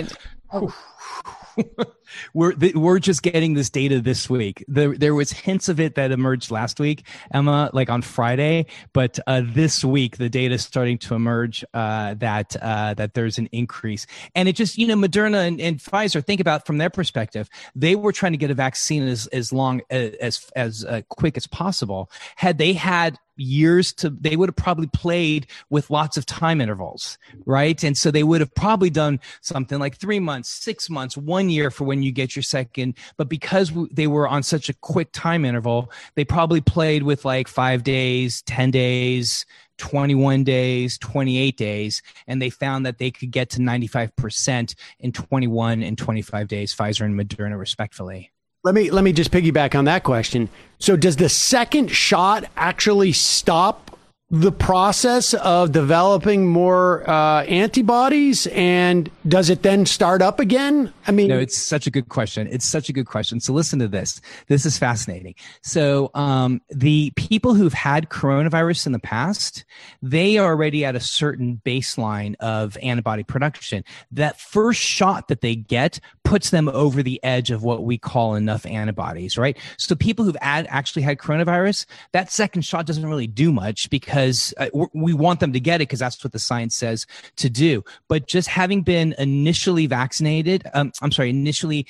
We're just getting this data this week. There was hints of it that emerged last week, Emma, like on Friday, but this week the data is starting to emerge that there's an increase. And it just, Moderna and Pfizer, think about from their perspective, they were trying to get a vaccine as long as quick as possible. Had they had years they would have probably played with lots of time intervals, right? And so they would have probably done something like 3 months, 6 months, 1 year for when when you get your second. But because they were on such a quick time interval, they probably played with like 5 days, 10 days, 21 days, 28 days, and they found that they could get to 95% in 21 and 25 days, Pfizer and Moderna respectively. Let me just piggyback on that question. So does the second shot actually stop the process of developing more antibodies, and does it then start up again? I mean, no, it's such a good question. So listen to this. This is fascinating. So the people who've had coronavirus in the past, they are already at a certain baseline of antibody production. That first shot that they get puts them over the edge of what we call enough antibodies, right? So people who've actually had coronavirus, that second shot doesn't really do much because we want them to get it because that's what the science says to do. But just having been initially vaccinated, initially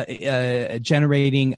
generating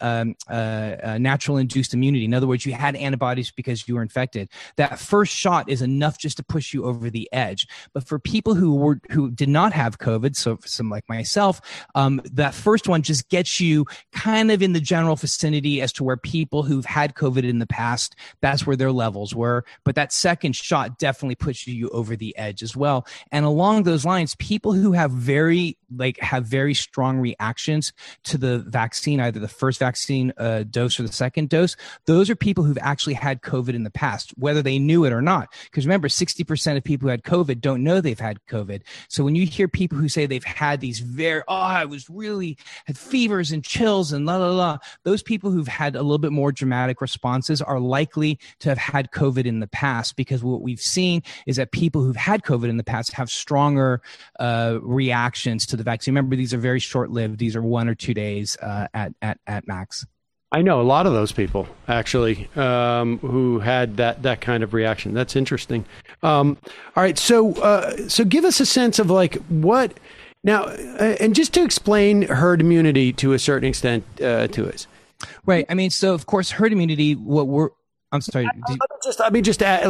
natural induced immunity. In other words, you had antibodies because you were infected. That first shot is enough just to push you over the edge. But for people who did not have COVID, so for some like myself, that first one just gets you kind of in the general vicinity as to where people who've had COVID in the past, that's where their levels were. But that second shot definitely puts you over the edge as well. And along those lines, people who have very strong reactions to the vaccine, either the first vaccine dose or the second dose, those are people who've actually had COVID in the past, whether they knew it or not. Because remember, 60% of people who had COVID don't know they've had COVID. So when you hear people who say they've had these I was really had fevers and chills and la la la, those people who've had a little bit more dramatic responses are likely to have had COVID in the past, because what we've seen is that people who've had COVID in the past have stronger reactions to the vaccine. Remember, these are very short-lived. These are 1 or 2 days at max. I know a lot of those people actually who had that kind of reaction. That's interesting. All right, so give us a sense of like what now, and just to explain herd immunity to a certain extent to us. Right. I mean, so of course, herd immunity. I'm sorry. Let me just add,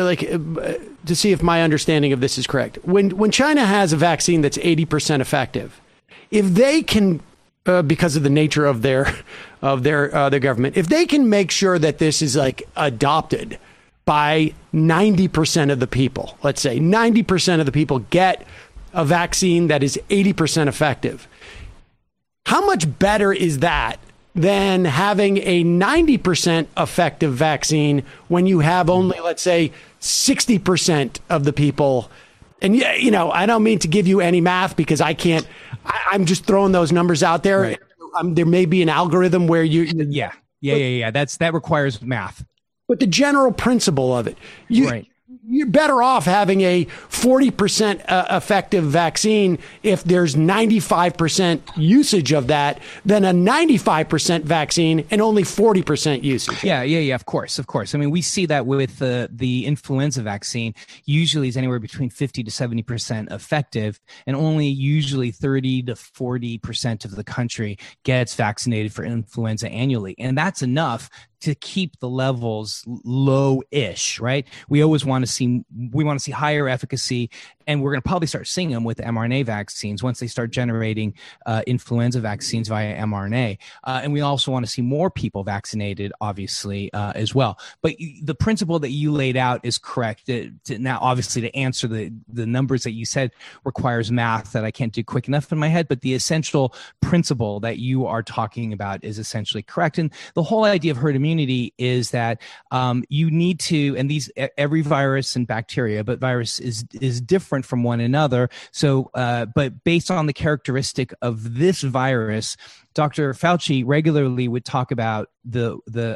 to see if my understanding of this is correct. When China has a vaccine that's 80% effective, if they can, because of the nature of their government, if they can make sure that this is like adopted by 90% of the people, let's say 90% of the people get a vaccine that is 80% effective, how much better is that than having a 90% effective vaccine when you have only, let's say, 60% of the people? And, you know, I don't mean to give you any math because I can't. I'm just throwing those numbers out there. Right. There may be an algorithm where you. Yeah. That requires math. But the general principle of it, right. You're better off having a 40% effective vaccine if there's 95% usage of that than a 95% vaccine and only 40% usage. Yeah, of course. I mean, we see that with the influenza vaccine. Usually is anywhere between 50 to 70% effective, and only usually 30 to 40% of the country gets vaccinated for influenza annually. And that's enough to keep the levels low-ish, right? We want to see higher efficacy, and we're going to probably start seeing them with mRNA vaccines once they start generating influenza vaccines via mRNA. And we also want to see more people vaccinated, obviously, as well. But the principle that you laid out is correct. Now, obviously, to answer the numbers that you said requires math that I can't do quick enough in my head, but the essential principle that you are talking about is essentially correct. And the whole idea of herd immunity is that you need to, and every virus and bacteria, but virus is different from one another. So, but based on the characteristic of this virus, Dr. Fauci regularly would talk about a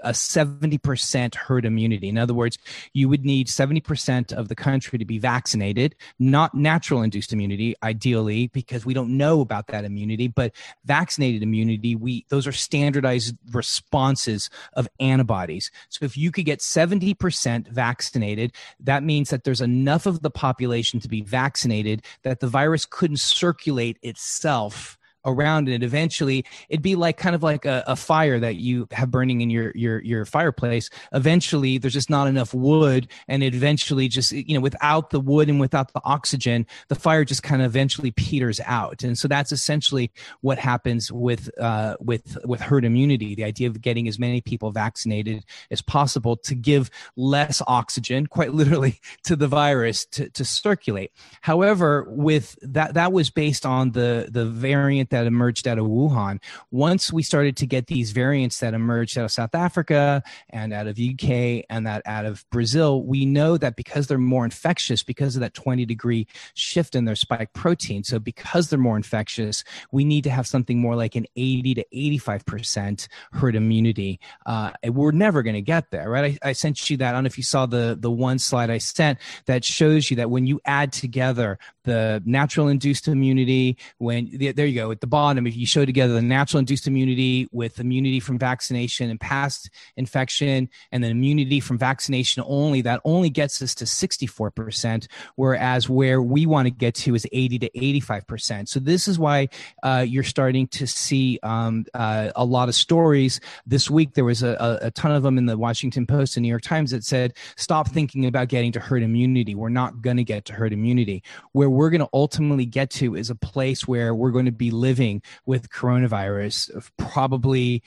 70% herd immunity. In other words, you would need 70% of the country to be vaccinated, not natural induced immunity, ideally, because we don't know about that immunity, but vaccinated immunity, those are standardized responses of antibodies. So if you could get 70% vaccinated, that means that there's enough of the population to be vaccinated that the virus couldn't circulate itself around it. Eventually, it'd be like kind of like a fire that you have burning in your fireplace. Eventually, there's just not enough wood, and it eventually just, without the wood and without the oxygen, the fire just kind of eventually peters out. And so that's essentially what happens with herd immunity. The idea of getting as many people vaccinated as possible to give less oxygen, quite literally, to the virus to circulate. However, with that was based on the variant that emerged out of Wuhan. Once we started to get these variants that emerged out of South Africa and out of UK and that out of Brazil, we know that because they're more infectious, because of that 20-degree shift in their spike protein, so because they're more infectious, we need to have something more like an 80 to 85% herd immunity. We're never going to get there, right? I sent you that. I don't know if you saw the one slide I sent that shows you that when you add together the natural induced immunity, there you go at the bottom, if you show together the natural induced immunity with immunity from vaccination and past infection, and then immunity from vaccination only, that only gets us to 64%, whereas where we want to get to is 80 to 85%. So this is why you're starting to see a lot of stories. This week, there was a ton of them in the Washington Post and New York Times that said, stop thinking about getting to herd immunity. We're not going to get to herd immunity. Where we're going to ultimately get to is a place where we're going to be living with coronavirus probably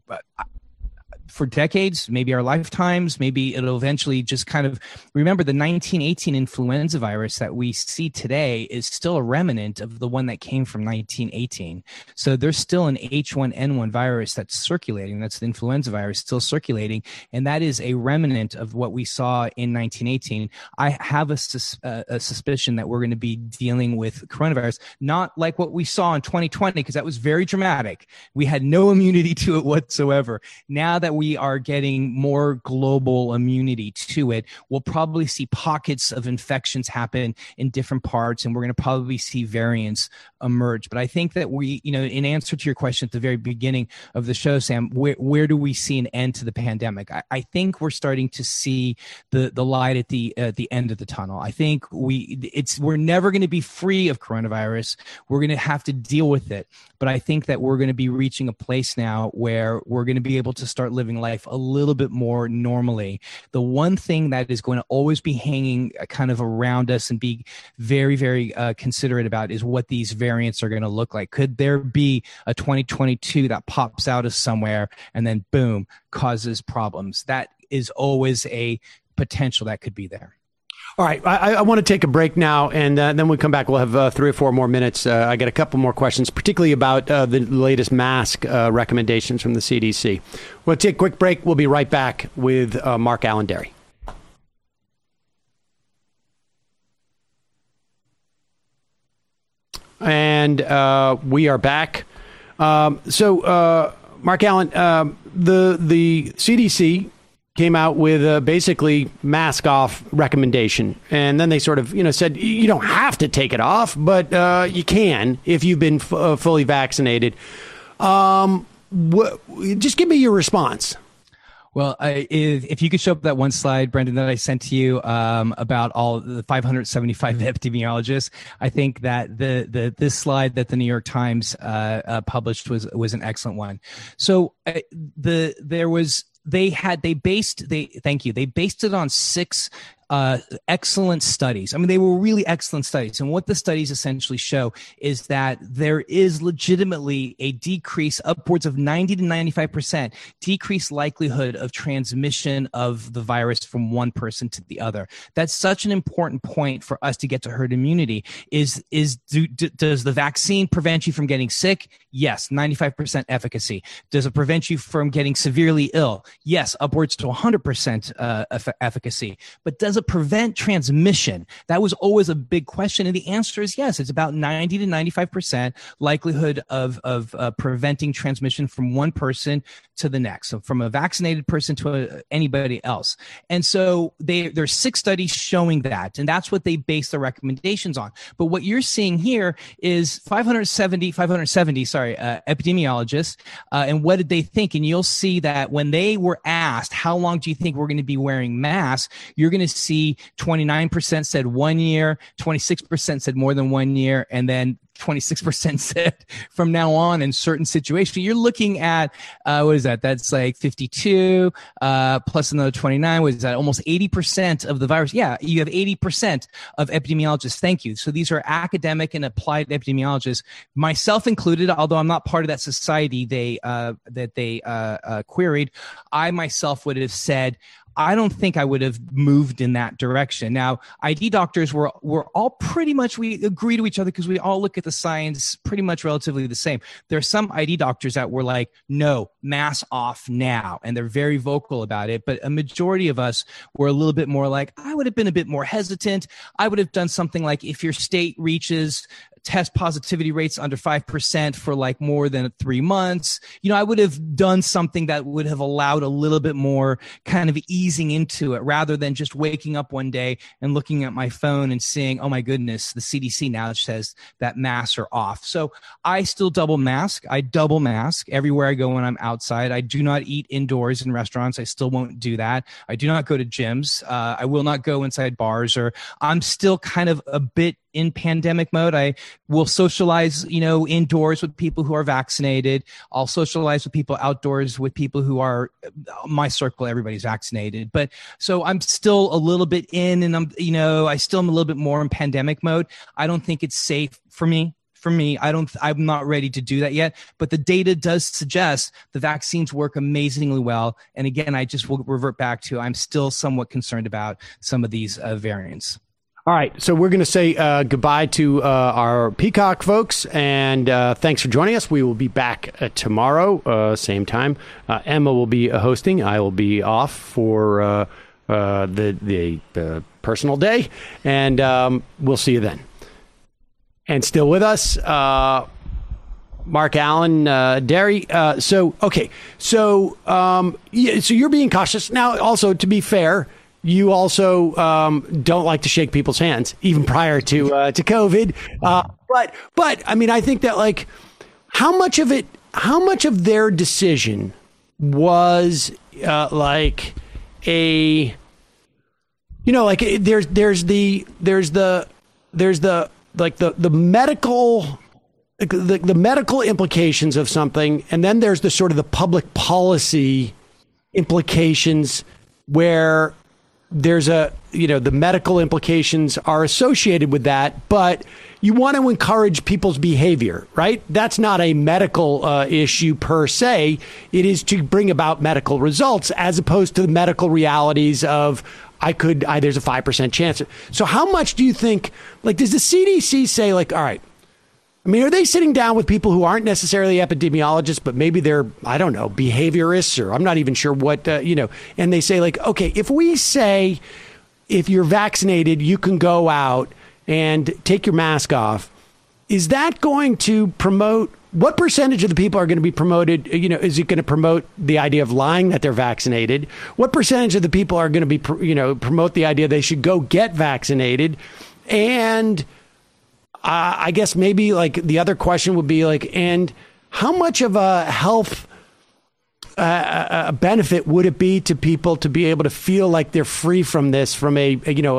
for decades, maybe our lifetimes. Maybe it'll eventually just kind of, remember, the 1918 influenza virus that we see today is still a remnant of the one that came from 1918. So there's still an H1N1 virus that's circulating. That's the influenza virus still circulating. And that is a remnant of what we saw in 1918. I have a suspicion that we're going to be dealing with coronavirus, not like what we saw in 2020, because that was very dramatic. We had no immunity to it whatsoever. Now that we are getting more global immunity to it, we'll probably see pockets of infections happen in different parts, and we're going to probably see variants emerge. But I think that we, in answer to your question at the very beginning of the show, Sam, where do we see an end to the pandemic? I think we're starting to see the light at the end of the tunnel. I think we're never going to be free of coronavirus. We're going to have to deal with it. But I think that we're going to be reaching a place now where we're going to be able to start living life a little bit more normally. The one thing that is going to always be hanging kind of around us and be very, very considerate about is what these variants are going to look like. Could there be a 2022 that pops out of somewhere and then boom, causes problems? That is always a potential that could be there. All right, I want to take a break now, and then when we come back, we'll have 3 or 4 more minutes. I got a couple more questions, particularly about the latest mask recommendations from the CDC. We'll take a quick break. We'll be right back with Mark Allendary. And we are back. So, Mark Allen, the CDC came out with basically mask off recommendation. And then they sort of, said, you don't have to take it off, but you can if you've been fully vaccinated. Just give me your response. Well, if you could show up that one slide, Brendan, that I sent to you about all the 575 epidemiologists, I think that this slide that the New York Times published was an excellent one. So they based it on 6 excellent studies. I mean, they were really excellent studies. And what the studies essentially show is that there is legitimately a decrease, upwards of 90 to 95% decreased likelihood of transmission of the virus from one person to the other. That's such an important point for us to get to herd immunity. Does the vaccine prevent you from getting sick? Yes, 95% efficacy. Does it prevent you from getting severely ill? Yes, upwards to 100% efficacy. But does it prevent transmission? That was always a big question. And the answer is yes. It's about 90 to 95% likelihood of preventing transmission from one person to the next. So from a vaccinated person to anybody else. And so there's 6 studies showing that. And that's what they base their recommendations on. But what you're seeing here is 570 epidemiologists. And what did they think? And you'll see that when they were asked, how long do you think we're going to be wearing masks? You're going to see 29% said 1 year, 26% said more than 1 year, and then 26% said from now on in certain situations. You're looking at, what is that? That's like 52, plus another 29. What is that? Almost 80% of the virus. Yeah, you have 80% of epidemiologists. Thank you. So these are academic and applied epidemiologists, myself included, although I'm not part of that society that they queried. I myself would have said, I don't think I would have moved in that direction. Now, ID doctors were all pretty much, we agree to each other because we all look at the science pretty much relatively the same. There are some ID doctors that were like, no, mask off now. And they're very vocal about it. But a majority of us were a little bit more like, I would have been a bit more hesitant. I would have done something like, if your state reaches test positivity rates under 5% for like more than 3 months, I would have done something that would have allowed a little bit more kind of easing into it, rather than just waking up one day and looking at my phone and seeing, oh my goodness, the CDC now says that masks are off. So I still double mask. I double mask everywhere I go when I'm outside. I do not eat indoors in restaurants. I still won't do that. I do not go to gyms. I will not go inside bars, or I'm still kind of a bit in pandemic mode. I will socialize, indoors with people who are vaccinated. I'll socialize with people outdoors with people who are my circle. Everybody's vaccinated. But so I'm still a little bit in, and I still am a little bit more in pandemic mode. I don't think it's safe for me. I'm not ready to do that yet, but the data does suggest the vaccines work amazingly well. And again, I just will revert back to, I'm still somewhat concerned about some of these variants. All right, so we're going to say goodbye to our Peacock folks, and thanks for joining us. We will be back tomorrow, same time. Emma will be hosting. I will be off for the personal day, and we'll see you then. And still with us, Mark Allen, Derry. So you're being cautious now. Also, to be fair, you also don't like to shake people's hands, even prior to COVID. But I mean, I think that like how much of their decision was like a, there's the medical. The medical implications of something, and then there's the sort of the public policy implications where there's the medical implications are associated with that, but you want to encourage people's behavior, right? That's not a medical issue per se. It is to bring about medical results as opposed to the medical realities of there's a 5% chance. So how much do you think, like, does the CDC say, like, all right, I mean, are they sitting down with people who aren't necessarily epidemiologists, but maybe they're, I don't know, behaviorists, or I'm not even sure what, and they say, like, okay, if we say if you're vaccinated, you can go out and take your mask off, is that going to promote, what percentage of the people are going to be promoted? Is it going to promote the idea of lying that they're vaccinated? What percentage of the people are going to be, promote the idea they should go get vaccinated? And I guess maybe like the other question would be like, and how much of a health benefit would it be to people to be able to feel like they're free from this, from a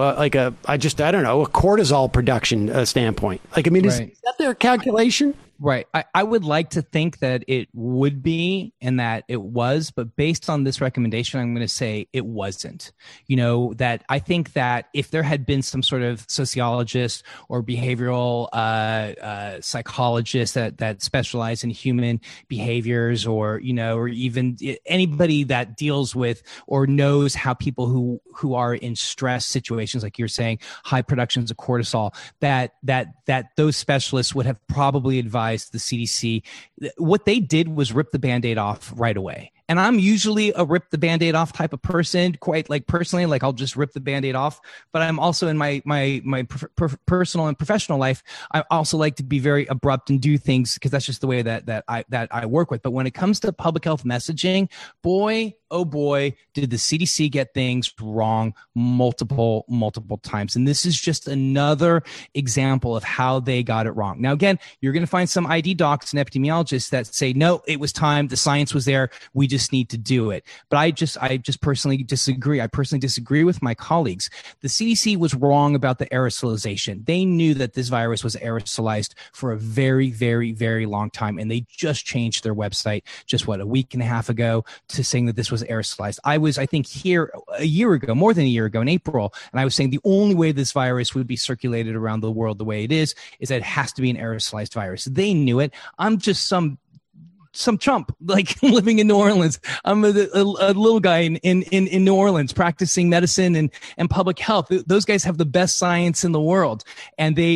cortisol production standpoint? Like, I mean, is that their calculation? Right. I would like to think that it would be, and that it was, but based on this recommendation, I'm going to say it wasn't. That I think that if there had been some sort of sociologist or behavioral psychologist that specialize in human behaviors, or even anybody that deals with or knows how people who are in stress situations, like you're saying, high productions of cortisol, that those specialists would have probably advised the CDC. What they did was rip the Band-Aid off right away. And I'm usually a rip the Band-Aid off type of person, quite like personally, like I'll just rip the Band-Aid off. But I'm also in my personal and professional life, I also like to be very abrupt and do things because that's just the way that I work with. But when it comes to public health messaging, boy, oh boy, did the CDC get things wrong multiple times. And this is just another example of how they got it wrong. Now, again, you're going to find some ID docs and epidemiologists that say, no, it was time. The science was there. We just just need to do it. But I just personally disagree. I personally disagree with my colleagues. The CDC was wrong about the aerosolization. They knew that this virus was aerosolized for a very, very, very long time, and they just changed their website just a week and a half ago to saying that this was aerosolized. I was, I think, here a year ago, more than a year ago in April, and I was saying the only way this virus would be circulated around the world the way it is that it has to be an aerosolized virus. They knew it. I'm just some chump, like living in New Orleans. I'm a little guy in New Orleans practicing medicine and public health. Those guys have the best science in the world. And they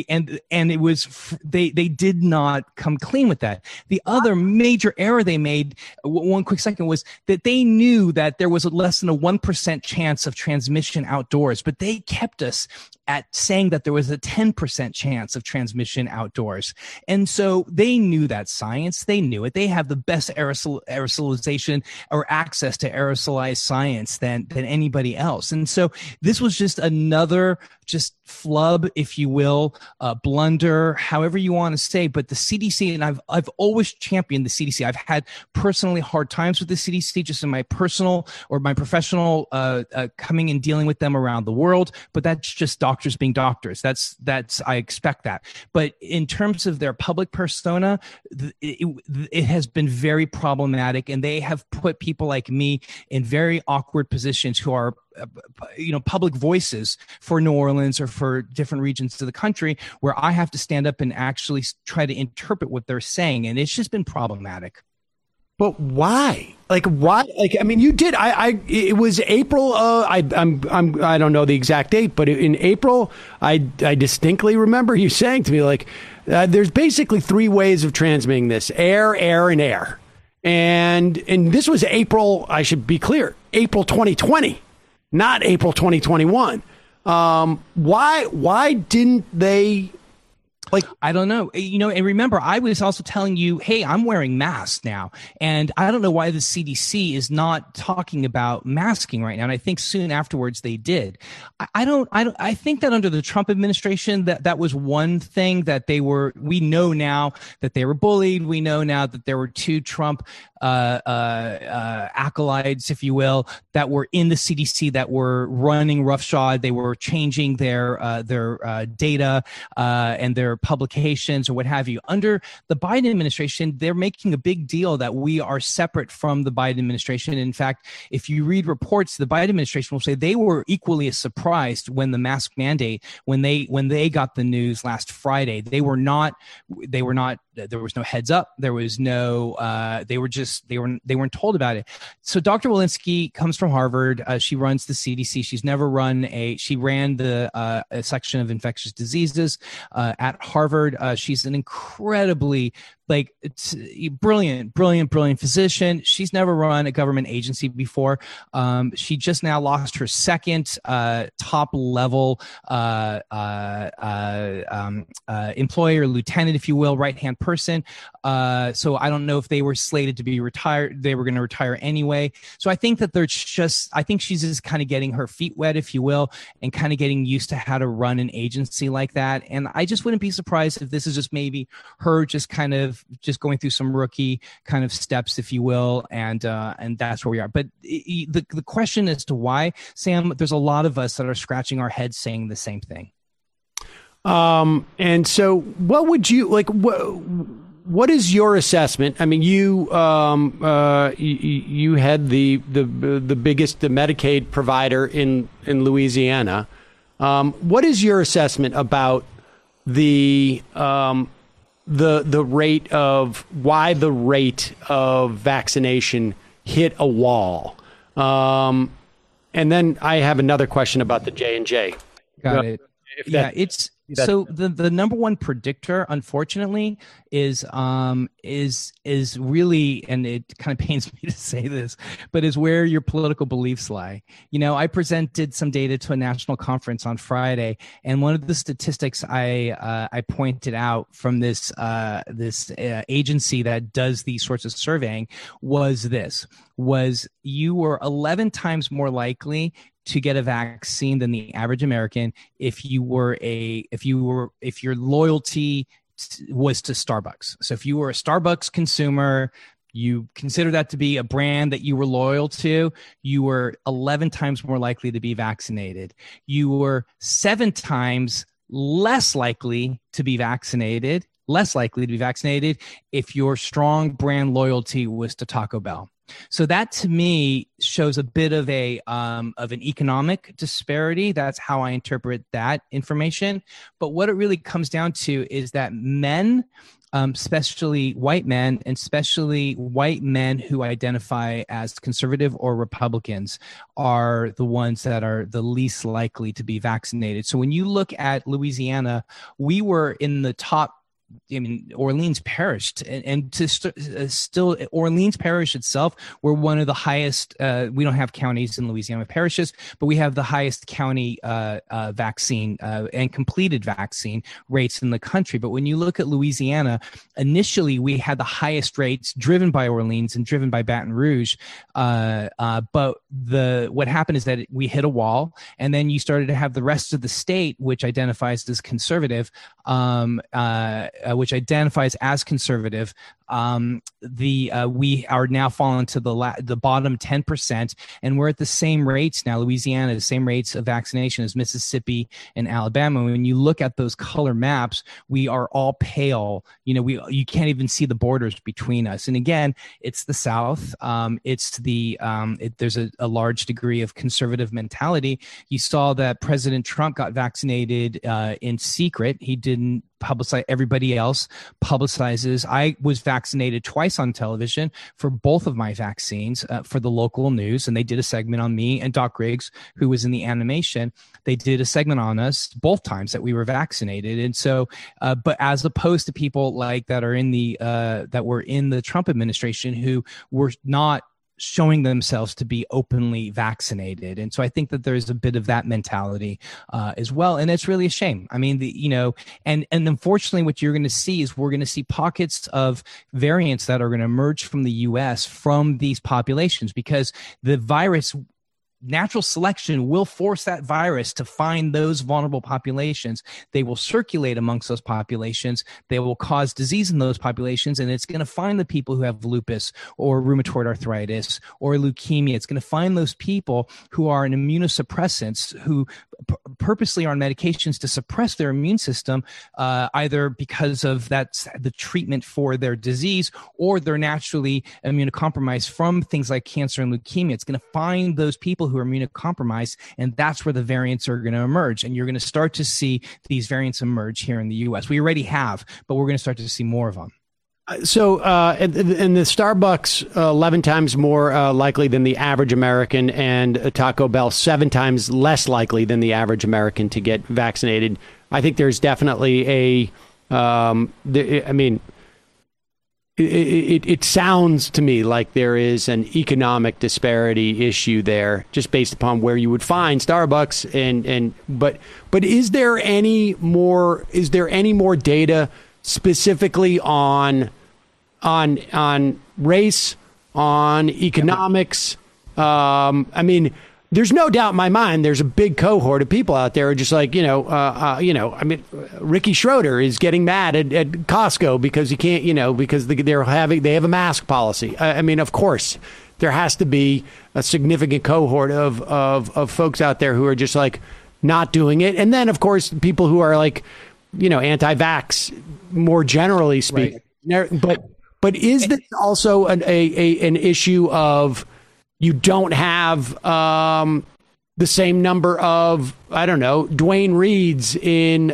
did not come clean with that. The other major error they made, one quick second, was that they knew that there was less than a 1% chance of transmission outdoors, but they kept us at saying that there was a 10% chance of transmission outdoors. And so they knew that science. They knew it. They have the best aerosolization or access to aerosolized science than anybody else. And so this was just another flub, if you will, blunder, however you want to say. But the CDC, and I've always championed the CDC. I've had personally hard times with the CDC, just in my personal or my professional coming and dealing with them around the world. But that's just doctors being doctors. That's I expect that. But in terms of their public persona, it has been very problematic, and they have put people like me in very awkward positions who are public voices for New Orleans or for different regions of the country, where I have to stand up and actually try to interpret what they're saying. And it's just been problematic. But why? Like, why? Like, I mean, you did. It was April. I don't know the exact date, but in April, I distinctly remember you saying to me, like, there's basically three ways of transmitting this: air, air, and air. And this was April. I should be clear, April 2020. Not April 2021. Why didn't they? Like, I don't know. And remember, I was also telling you, hey, I'm wearing masks now. And I don't know why the CDC is not talking about masking right now. And I think soon afterwards they did. I think that under the Trump administration, that was one thing that we know now that they were bullied. We know now that there were two Trump acolytes, if you will, that were in the CDC that were running roughshod. They were changing their data and their publications or what have you. Under the Biden administration, they're making a big deal that we are separate from the Biden administration. In fact, if you read reports, the Biden administration will say they were equally as surprised when the mask mandate, when they got the news last Friday. There was no heads up. There was no, they weren't told about it. So Dr. Walensky comes from Harvard. She runs the CDC. She ran the section of infectious diseases at Harvard. She's an incredibly brilliant physician. She's never run a government agency before. She just now lost her second top level employer, lieutenant, if you will, right-hand person. So I don't know if they were slated to be retired. They were going to retire anyway. So I think that I think she's just kind of getting her feet wet, if you will, and kind of getting used to how to run an agency like that. And I just wouldn't be surprised if this is just maybe her just going through some rookie kind of steps, if you will, and that's where we are. But the question as to why, Sam, there's a lot of us that are scratching our heads saying the same thing. And so what would you like? What is your assessment? I mean, you had the biggest Medicaid provider in Louisiana. What is your assessment about the rate of vaccination hit a wall? And then I have another question about the J&J. Got it. So the number one predictor, unfortunately, is really, and it kind of pains me to say this, but is where your political beliefs lie. I presented some data to a national conference on Friday, and one of the statistics I pointed out from this agency that does these sorts of surveying was you were 11 times more likely to get a vaccine than the average American if your loyalty was to Starbucks. So if you were a Starbucks consumer, you consider that to be a brand that you were loyal to, you were 11 times more likely to be vaccinated. You were 7 times less likely to be vaccinated if your strong brand loyalty was to Taco Bell. So that to me shows a bit of an economic disparity. That's how I interpret that information. But what it really comes down to is that men, especially white men, and especially white men who identify as conservative or Republicans, are the ones that are the least likely to be vaccinated. So when you look at Louisiana, we were in the top. I mean, Orleans Parish, and still Orleans Parish itself, we're one of the highest. We don't have counties in Louisiana parishes, but we have the highest county vaccine and completed vaccine rates in the country. But when you look at Louisiana, initially we had the highest rates driven by Orleans and driven by Baton Rouge. But what happened is that we hit a wall, and then you started to have the rest of the state, which identifies as conservative, which identifies as conservative. We are now falling to the bottom 10%, and we're at the same rates now. Louisiana, the same rates of vaccination as Mississippi and Alabama. When you look at those color maps, we are all pale. You can't even see the borders between us. And again, it's the South. There's a large degree of conservative mentality. You saw that President Trump got vaccinated in secret. He didn't publicize. Everybody else publicizes. I was vaccinated twice on television for both of my vaccines for the local news, and they did a segment on me and Doc Griggs, who was in the animation. They did a segment on us both times that we were vaccinated. And so, but as opposed to people like that are in the that were in the Trump administration who were not showing themselves to be openly vaccinated. And so I think that there's a bit of that mentality as well. And it's really a shame. I mean, and unfortunately what you're going to see is we're going to see pockets of variants that are going to emerge from the US from these populations, because the virus, natural selection will force that virus to find those vulnerable populations. They will circulate amongst those populations. They will cause disease in those populations, and it's going to find the people who have lupus or rheumatoid arthritis or leukemia. It's going to find those people who are on immunosuppressants, who purposely are on medications to suppress their immune system, either because of that's the treatment for their disease, or they're naturally immunocompromised from things like cancer and leukemia. It's going to find those people who are immunocompromised, and that's where the variants are going to emerge. And you're going to start to see these variants emerge here in the U.S. We already have, but we're going to start to see more of them. So, and the Starbucks 11 times more likely than the average American, and Taco Bell 7 times less likely than the average American to get vaccinated. I think there's definitely it sounds to me like there is an economic disparity issue there, just based upon where you would find Starbucks. But is there any more data specifically on race, on economics? I mean, there's no doubt in my mind there's a big cohort of people out there who are just like, Ricky Schroeder is getting mad at Costco because he can't, because they have a mask policy. I mean, of course, there has to be a significant cohort of folks out there who are just like not doing it. And then, of course, people who are like, anti-vax, more generally speaking. Right. But is this also an issue of you don't have the same number of, I don't know, Dwayne Reeds in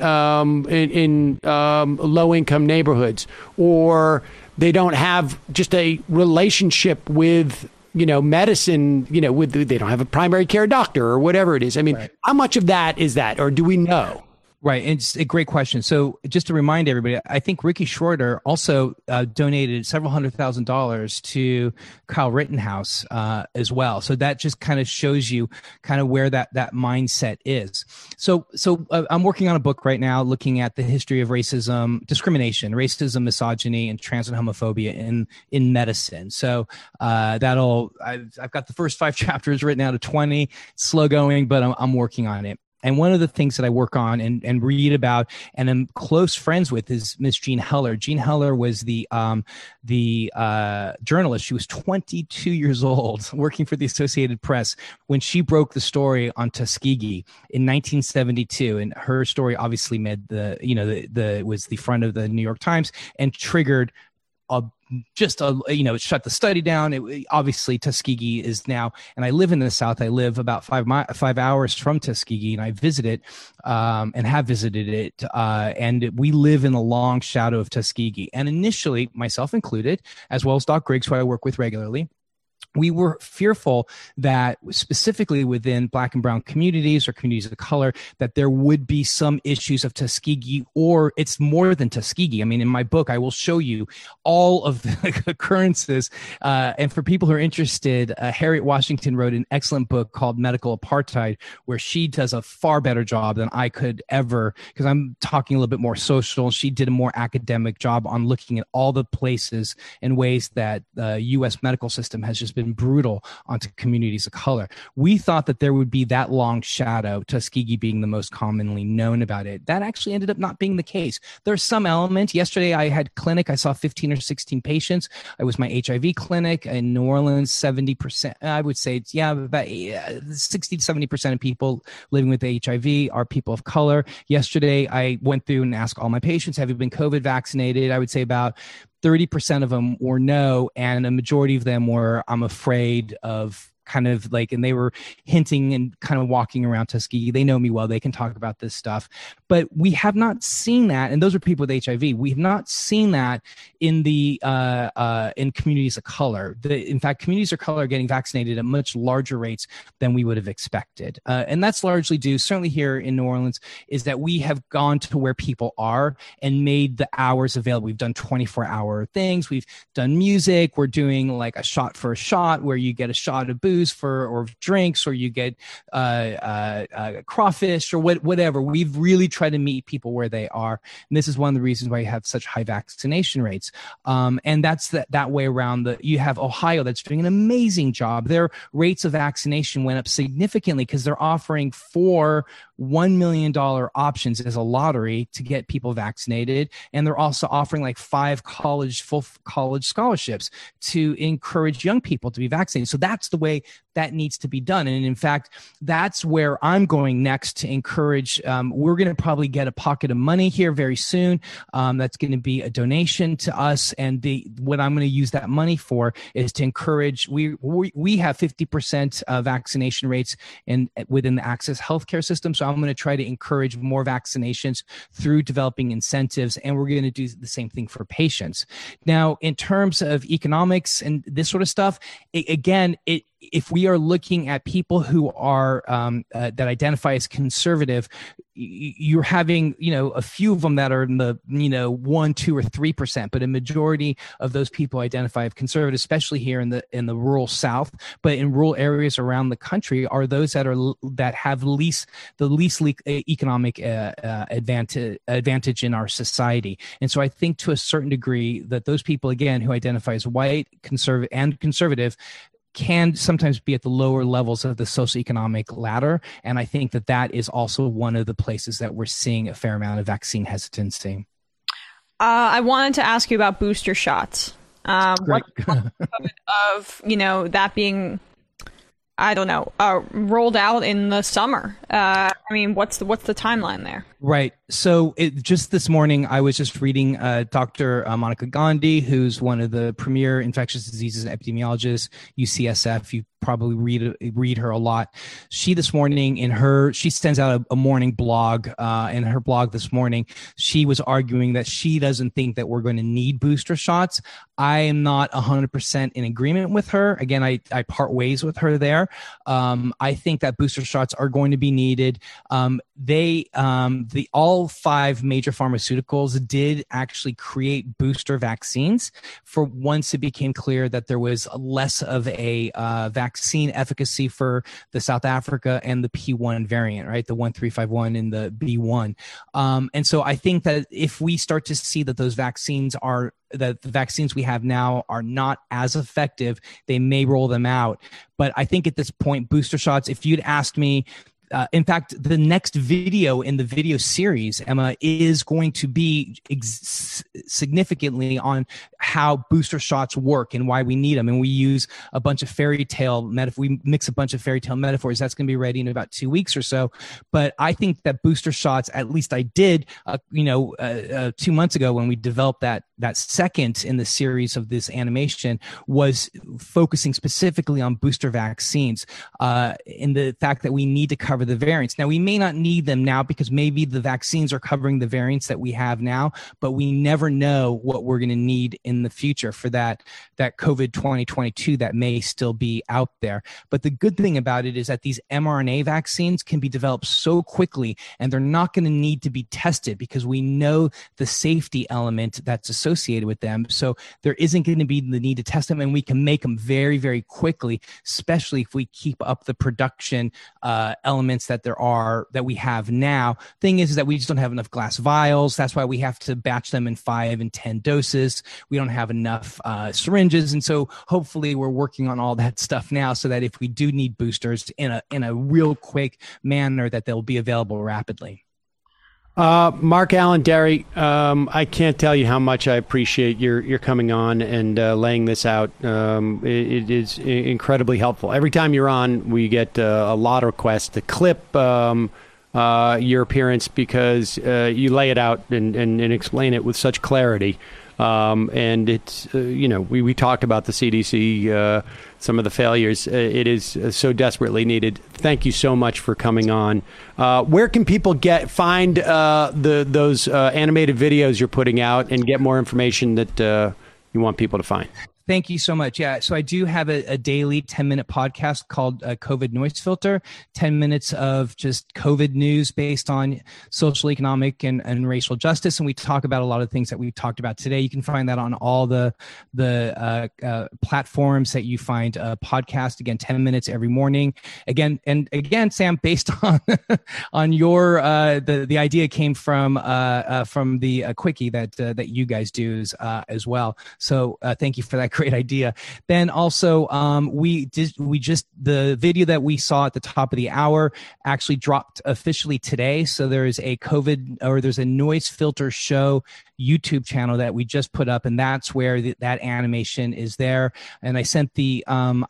low income neighborhoods, or they don't have just a relationship with medicine, they don't have a primary care doctor or whatever it is. I mean, right. How much of that is that, or do we know? Right. It's a great question. So just to remind everybody, I think Ricky Schroeder also donated several $100,000 to Kyle Rittenhouse as well. So that just kind of shows you kind of where that mindset is. So I'm working on a book right now looking at the history of discrimination, racism, misogyny, and trans and homophobia in medicine. So I've got the first 5 chapters written out of 20. It's slow going, but I'm working on it. And one of the things that I work on and read about and am close friends with is Miss Jean Heller. Jean Heller was the journalist. She was 22 years old, working for the Associated Press when she broke the story on Tuskegee in 1972. And her story obviously made was the front of the New York Times and triggered it shut the study down. Obviously Tuskegee is now, and I live in the South. I live about 5 hours from Tuskegee, and I visit it and have visited it. And we live in the long shadow of Tuskegee. And initially, myself included, as well as Doc Griggs, who I work with regularly, we were fearful that specifically within Black and brown communities or communities of color, that there would be some issues of Tuskegee, or it's more than Tuskegee. I mean, in my book, I will show you all of the occurrences. And for people who are interested, Harriet Washington wrote an excellent book called Medical Apartheid, where she does a far better job than I could ever, because I'm talking a little bit more social. She did a more academic job on looking at all the places and ways that the U.S. medical system has just been brutal onto communities of color. We thought that there would be that long shadow, Tuskegee being the most commonly known about it. That actually ended up not being the case. There's some element. Yesterday I had clinic. I saw 15 or 16 patients. It was my HIV clinic in New Orleans. 70%, I would say, about 60 to 70% of people living with HIV are people of color. Yesterday I went through and asked all my patients, have you been COVID vaccinated? I would say about 30% of them were no, and a majority of them were, I'm afraid of, kind of like, and they were hinting and kind of walking around Tuskegee. They know me well. They can talk about this stuff. But we have not seen that, and those are people with HIV. We have not seen that in the in communities of color. In fact, communities of color are getting vaccinated at much larger rates than we would have expected. And that's largely due, certainly here in New Orleans, is that we have gone to where people are and made the hours available. We've done 24-hour things. We've done music. We're doing like a shot for a shot, where you get a shot of booze or drinks, or you get crawfish or whatever. We've really tried to meet people where they are. And this is one of the reasons why you have such high vaccination rates. And that's that way around. You have Ohio that's doing an amazing job. Their rates of vaccination went up significantly because they're offering 4 $1 million options as a lottery to get people vaccinated. And they're also offering like 5 full college scholarships to encourage young people to be vaccinated. So that's the way that needs to be done. And in fact, that's where I'm going next to encourage. We're going to probably get a pocket of money here very soon. That's going to be a donation to us. And what I'm going to use that money for is to encourage. We have 50% vaccination rates within the Access Healthcare system. So I'm going to try to encourage more vaccinations through developing incentives. And we're going to do the same thing for patients. Now, in terms of economics and this sort of stuff, if we are looking at people who are that identify as conservative, you're having a few of them that are in the 1, 2, or 3%, but a majority of those people identify as conservative, especially here in the rural South, but in rural areas around the country, are those that have the least economic advantage in our society. And so I think to a certain degree that those people, again, who identify as white, conservative, can sometimes be at the lower levels of the socioeconomic ladder. And I think that is also one of the places that we're seeing a fair amount of vaccine hesitancy. I wanted to ask you about booster shots. What of that being, I don't know, rolled out in the summer? What's the timeline there? Right. So just this morning, I was just reading Dr. Monica Gandhi, who's one of the premier infectious diseases epidemiologists, UCSF. You probably read her a lot. She this morning she sends out a morning blog. In her blog this morning, she was arguing that she doesn't think that we're going to need booster shots. I am not 100% in agreement with her. Again, I part ways with her there. I think that booster shots are going to be needed. All 5 major pharmaceuticals did actually create booster vaccines for once it became clear that there was less of a vaccine efficacy for the South Africa and the P1 variant, right? The 1351 and the B1. And so I think that if we start to see that the vaccines we have now are not as effective, they may roll them out. But I think at this point, booster shots, if you'd asked me in fact, the next video in the video series, Emma, is going to be significantly on how booster shots work and why we need them. And we use a bunch of we mix a bunch of fairy tale metaphors. That's going to be ready in about 2 weeks or so. But I think that booster shots, at least I did, 2 months ago when we developed that second in the series of this animation, was focusing specifically on booster vaccines, in the fact that we need to cover the variants. Now, we may not need them now because maybe the vaccines are covering the variants that we have now, but we never know what we're going to need in the future for that COVID 2022 that may still be out there. But the good thing about it is that these mRNA vaccines can be developed so quickly, and they're not going to need to be tested because we know the safety element that's associated with them. So there isn't going to be the need to test them, and we can make them very, very quickly, especially if we keep up the production elements that we have now. Thing is that we just don't have enough glass vials. That's why we have to batch them in 5 and 10 doses. We don't have enough syringes, and so hopefully we're working on all that stuff now, so that if we do need boosters in a real quick manner, that they'll be available rapidly. Mark Allen Derry, I can't tell you how much I appreciate your coming on and laying this out. It is incredibly helpful. Every time you're on, we get a lot of requests to clip your appearance because you lay it out and explain it with such clarity. And it's, we talked about the CDC, some of the failures. It is so desperately needed. Thank you so much for coming on. Where can people find those animated videos you're putting out and get more information that you want people to find? Thank you so much. Yeah, so I do have a daily 10-minute podcast called COVID Noise Filter, 10 minutes of just COVID news based on social, economic, and racial justice. And we talk about a lot of things that we've talked about today. You can find that on all the platforms that you find a podcast. Again, 10 minutes every morning. Again, Sam, based on your the idea came from the quickie that you guys do as well. So thank you for that great idea. Then also, the video that we saw at the top of the hour actually dropped officially today. So there's a Noise Filter Show YouTube channel that we just put up, and that's where that animation is there. And I sent the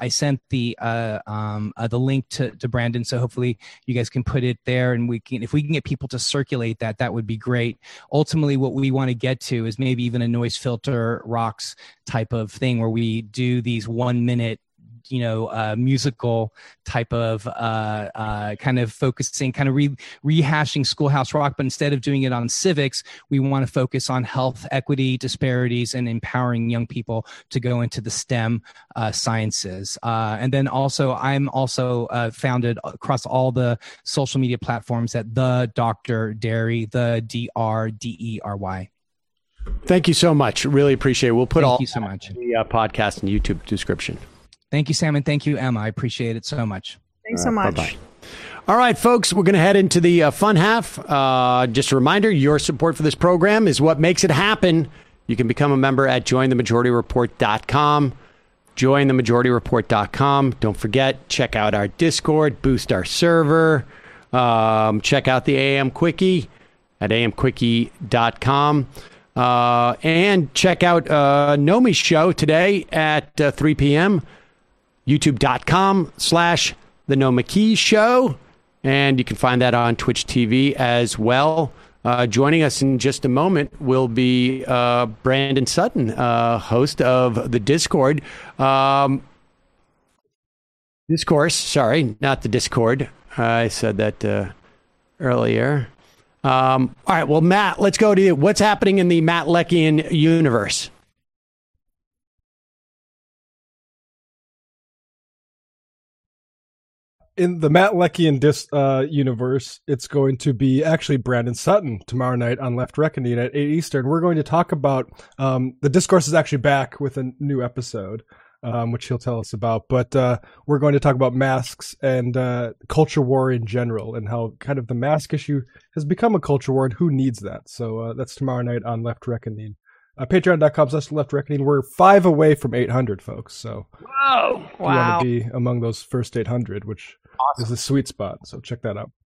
link to Brandon, so hopefully you guys can put it there, and if we can get people to circulate that would be great. Ultimately, what we want to get to is maybe even a Noise Filter Rocks type of thing where we do these 1 minute musical type of kind of focusing, kind of rehashing Schoolhouse Rock, but instead of doing it on civics, we want to focus on health equity, disparities, and empowering young people to go into the STEM sciences. And then also, I'm also founded across all the social media platforms at the Dr. Derry, the DRDERY. Thank you so much. Really appreciate it. We'll put Thank you so much. The podcast and YouTube description. Thank you, Sam, and thank you, Emma. I appreciate it so much. Thanks so much. Bye-bye. All right, folks, we're going to head into the fun half. Just a reminder, your support for this program is what makes it happen. You can become a member at jointhemajorityreport.com. Jointhemajorityreport.com. Don't forget, check out our Discord, boost our server. Check out the AM Quickie at amquickie.com. And check out Nomi's show today at 3 p.m. youtube.com/The Noma Keys Show. And you can find that on Twitch TV as well. Joining us in just a moment will be Brandon Sutton, host of the Discord. Discourse, sorry, not the Discord. I said that earlier. All right, well, Matt, let's go to you. What's happening in the Matt Leckian universe? In the Matt Leckian universe, it's going to be actually Brandon Sutton tomorrow night on Left Reckoning at 8 Eastern. We're going to talk about the Discourse is actually back with a new episode, which he'll tell us about. But we're going to talk about masks and culture war in general, and how kind of the mask issue has become a culture war and who needs that. So that's tomorrow night on Left Reckoning. Patreon.com/leftreckoning. We're 5 away from 800, folks. So whoa, if you want to be among those first 800, which is the sweet spot. So check that out.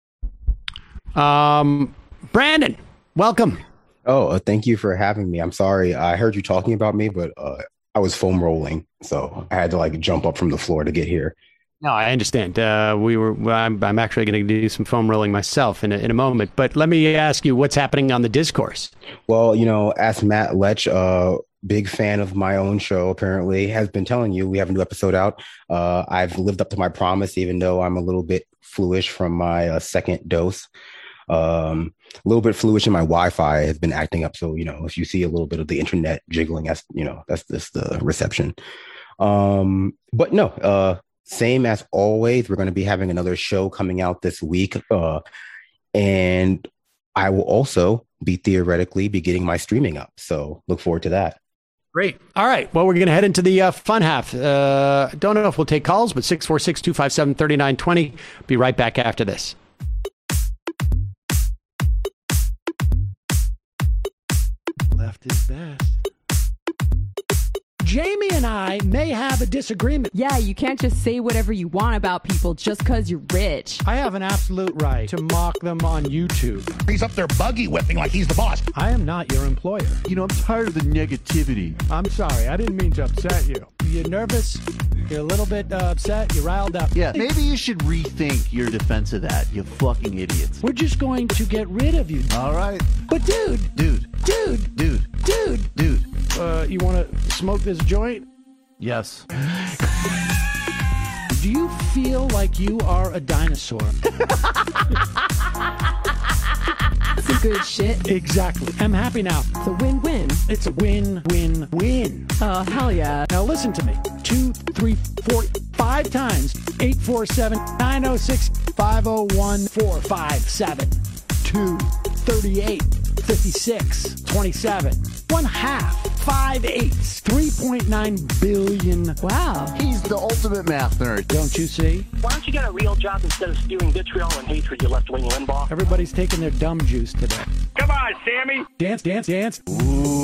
Brandon, welcome. Oh, thank you for having me. I'm sorry. I heard you talking about me, but I was foam rolling, so I had to like jump up from the floor to get here. No, I understand. I'm actually going to do some foam rolling myself in a moment. But let me ask you, what's happening on the discourse? Well, as Matt Lech, big fan of my own show, apparently, has been telling you, we have a new episode out. I've lived up to my promise, even though I'm a little bit fluish from my second dose. A little bit fluish in my Wi-Fi has been acting up. So, if you see a little bit of the internet jiggling, that's just the reception. But no, same as always, we're going to be having another show coming out this week. And I will also be theoretically getting my streaming up. So look forward to that. Great. All right. Well, we're going to head into the fun half. Don't know if we'll take calls, but 646-257-3920. Be right back after this. Left is best. Jamie and I may have a disagreement. Yeah, you can't just say whatever you want about people just because you're rich. I have an absolute right to mock them on YouTube. He's up there buggy whipping like he's the boss. I am not your employer. I'm tired of the negativity. I'm sorry. I didn't mean to upset you. You're nervous. You're a little bit upset. You're riled up. Yeah, maybe you should rethink your defense of that, you fucking idiots. We're just going to get rid of you. All right. But dude. You want to smoke this joint? Yes. Do you feel like you are a dinosaur? Some good shit. Exactly. I'm happy now. It's a win-win. It's a win-win-win. Oh, hell yeah. Now listen to me. 2, 3, 4, 5 times. 847-906-501-457-238-56-27. 1/2. 5 eighths. 3.9 billion. Wow. He's the ultimate math nerd. Don't you see? Why don't you get a real job instead of spewing vitriol and hatred, you left-wing Limbaugh? Everybody's taking their dumb juice today. Come on, Sammy. Dance, dance, dance. Ooh.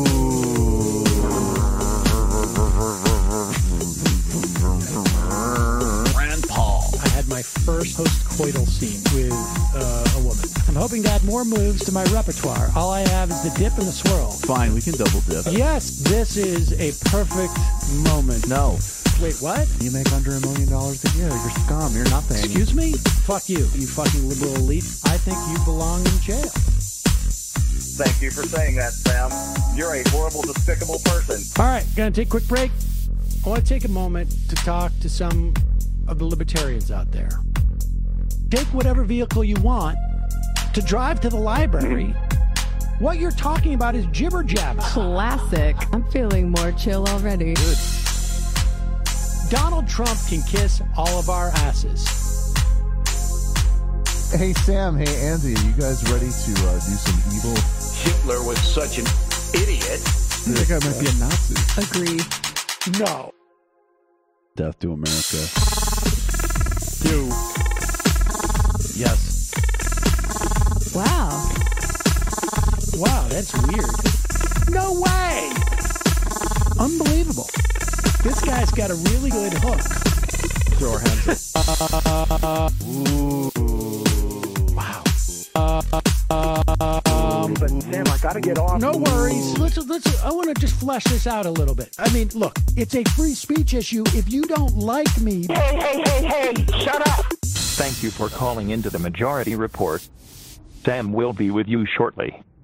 Rand Paul. I had my first post-coital scene with a woman. I'm hoping to add more moves to my repertoire. All I have is the dip and the swirl. Fine, we can double dip. Yes, this is a perfect moment. No. Wait, what? You make under $1 million a year. You're scum. You're nothing. Excuse me? Fuck you, you fucking liberal elite. I think you belong in jail. Thank you for saying that, Sam. You're a horrible, despicable person. All right, gonna take a quick break. I want to take a moment to talk to some of the libertarians out there. Take whatever vehicle you want to drive to the library. What you're talking about is jibber jabber. Classic. I'm feeling more chill already. Good. Donald Trump can kiss all of our asses. Hey, Sam. Hey, Andy. Are you guys ready to do some evil? Hitler was such an idiot. That guy might be a Nazi. Agree. No. Death to America. Do. Yes. Wow. Wow, that's weird. No way! Unbelievable. This guy's got a really good hook. Throw our hands up. Ooh. Wow. But Sam, I gotta get off. No worries. Let's. I want to just flesh this out a little bit. I mean, look, it's a free speech issue. If you don't like me... Hey, shut up! Thank you for calling into the Majority Report. Sam will be with you shortly.